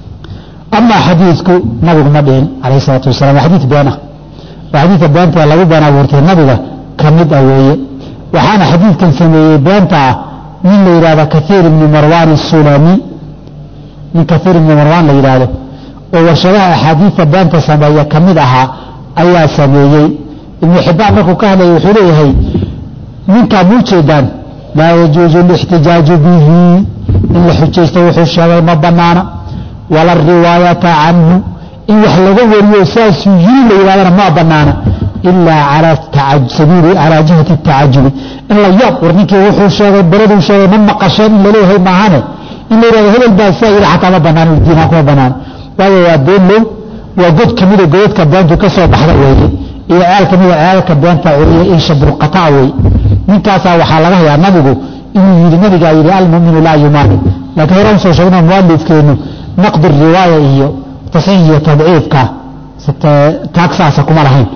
amaa xadiidku nabigu ma dhihin calayhi salaatu wasalam waa xadiid been ah waa xadiidka beenta lagu been abuurtay nabiga ka mid ah weeye waxaana xadiidkan sameeyey beenta ah nin la yidhahdo kaiir ibni marwaan asulami nin kaiir ibni marwaan la yidhaahdo oo warshadaha axaadiidta beenta sameeya ka mid ahaa ayaa sameeyey ibnu xibbaan markuu ka hadlaya wuxuu leeyahay ninkaa muu jeedaan laa yajuuzu lixtijaaju bihi in la xujaysto wuxuu sheegay ma banaana wala riwaayata canhu in wax laga wariyo saasuu yiri la yidhahdana ma banaana ilaa calaa jihati tacajubi in la yaab war ninkii wuxuu sheegay beraduu sheegay ma maqasheen in laleeyahay maahane in la yidhahdo hebel baa saa yidhi xataa ma banaana diinaan kuma banaana waayo waa beenlow waa god ka mida godadka beentu ka soo baxda weeye iyo ceel ka mida ceelka beenta curiya insha burqataa wey ninkaasaa waxaa laga hayaa nabigu inuu yidhi nabigaa yidhi almuminu laa yumaani laakiin horaan soo sheegna mualifkeenu naqdu riwaaya iyo tasxiix iyo tadciifka taagsaasa kuma lahayn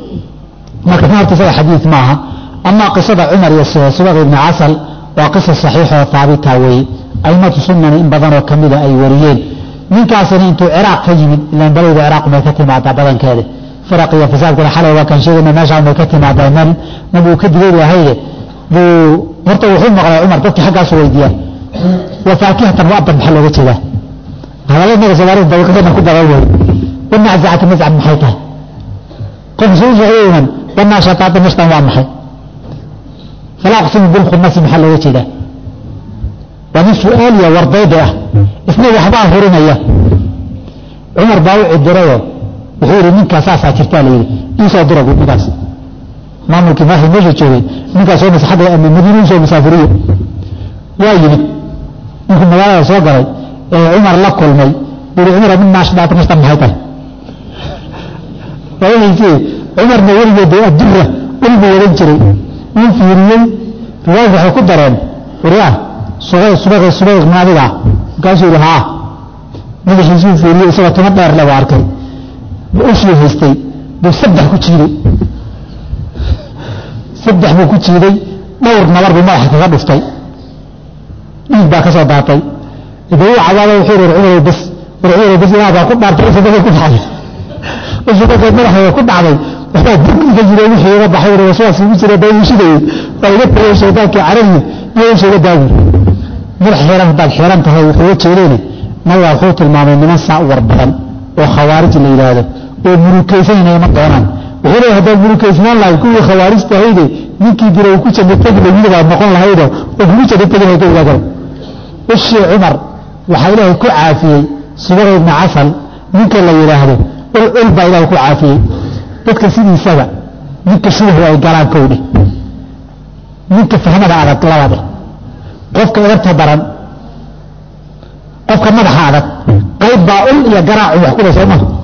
marka horta isaga xadiid maaha amaa qisada cumar iyo subaq ibni casal waa qisa saxiixoo haabita weeye aimatu sunnana in badanoo ka mida ay wariyeen ninkaasina intuu ciraaq ka yimid ilaan balowda ciraaq may ka timaadaa badankeeda firaq iyo fasaadkana xalay waa kan sheegayna meeshaan may ka timaadaa nabuu ka digay lahayde buu horta wuxuu maqlay cumar dadkii xaggaasu weydiiyaan wafaakihatan waaban maxaa looga jeedaa hadalada naga soomaalida daqiiqadana ku daban wey wanaczacatu nascan maxay tahay qofka soo socdayman wanaashataata nashtan waa maxay falaa aqsimu bilkhunasi maxaa looga jeedaa waa nin su-aaliya wardayda ah isna waxbaa hurinaya cumar baa u cidirayo wuxuu yidhi ninkaa saasaa jirtaa la yidhi iisoo dira buu ninkaas maamulkii madaxda meesha joogay ninkaas soo xagga madiina usoo musaafiriyo waa yimid ninkuu magaalada soo galay ee cumar la kulmay buri cumar min naashdaata nashtan maxay tahay waaweysi cumarna weligeed adura ulbu wadan jiray wuu fiiriyey riwaayadka waxay ku dareen waryaa subayq maadiga markaasuu yidhi haa madaxiisuu fiiriyey isagoo tuma dheer le waa arkay ushii haystay buu saddex ku jiiday buu ku jiiday dhowr nabar buu madaxa kaga dhuftay dhiig baa ka soo daatay idu cabaada wuxuu yidhi cumar bas ilaah baa ku dhaartay usha ku dhacday usha markay madaxeeda ku dhacday waxbaa burgiga jiray wixii iga baxay waswaas ugu jira baa uu shidayey waa iga tagay shaydaankii carabi mayusha iga daawi madax xiran haddaad xiran tahay wuxuu uga jeedeen nabiga wuxuu tilmaamay niman saa u war badan oo khawaarij la yidhaahdo oo murukaysanayna ma doonaan wuxuu leeyahay haddaad murukaysnaan lahayd kuwii khawaarijta ahayde ninkii dira uu ku janategi layihi baad noqon lahaydo oo kugu janategi lahayd ka ogaagala ushii cumar waxaa ilaahay ku caafiyey subaq ibni casal ninka la yidhaahdo ul baa ilaahay ku caafiyey dadka sidiisaba ninka shubahu ay galaan kowdhe ninka fahmada adag labade qofka edabta daran qofka madaxa adag qayb baa ul iyo garaacu wax ku leh soo maha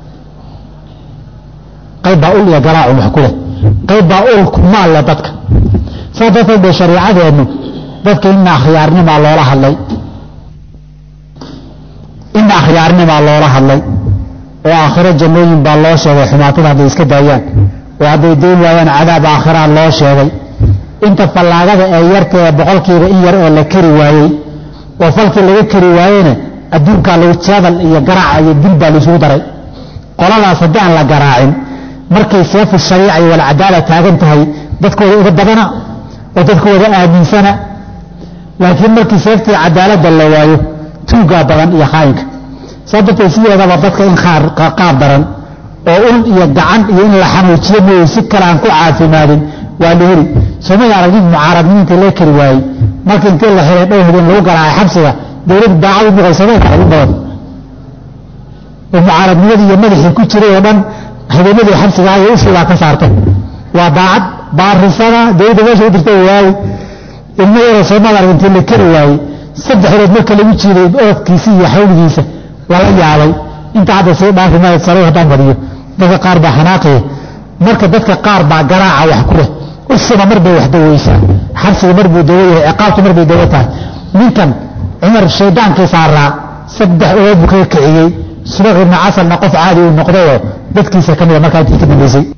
qayb baa ul iyo garaacu wax ku leh qayb baa ul kumaal leh dadka saa darteed bay shariicadeennu dadka ina akhyaarnimaa loola hadlay وآخرة جنوين بالله شيء حماتنا هذا يسكدايان وهذا يدين ويان عذاب آخرة الله شيء انت فلاغة ايارك بقولك ايار ولا كري واي وفلك اللي يكري واينا الدنكا لو تشاذل يقرع يدلبا لسودري قال الله صدقان لا قراعين markay seef shariici wal cadaalad taagan tahay dadkooda uga badana oo dadkooda aaminsana laakiin markii seeftii cadaaladda la waayo tuuga badan iyo khaaynka sababtay sideedaba dadka in qaar daran oo ul iyo gacan iyo in la xanuujiyo mooy si kale aan ku caafimaadin waa la heli Soomaaliya aragtid mucaaradniinta la kari waayay markii inta la xiray dhowreen lagu garaacay xabsiga dawladda daacad u qoysadeen ka badan oo mucaaradnimada iyo madaxii ku jiray oo dhan habeenadii xabsiga ay u soo ka saartay waa daacad baarisada dawladda meesha u dirtay waay ilmo yar Soomaaliya intii la kari waayay saddex reer marka lagu jiiday oodkiisa iyo xawligiisa wala yaabay inta hadda soo dhaafay ma saro hadaan badiyo dadka qaar baa xanaaqay marka dadka qaar baa garaaca wax ku leh usuma marba wax dawaysa xabsiga marba dawayay ciqaabtu marba dawata ninkan Umar shaydaankiisa saaraa saddex oo buu ka kiciyay subax ibn Asal naqaf caadi uu noqday dadkiisa kamida markaa intii ka dambeysay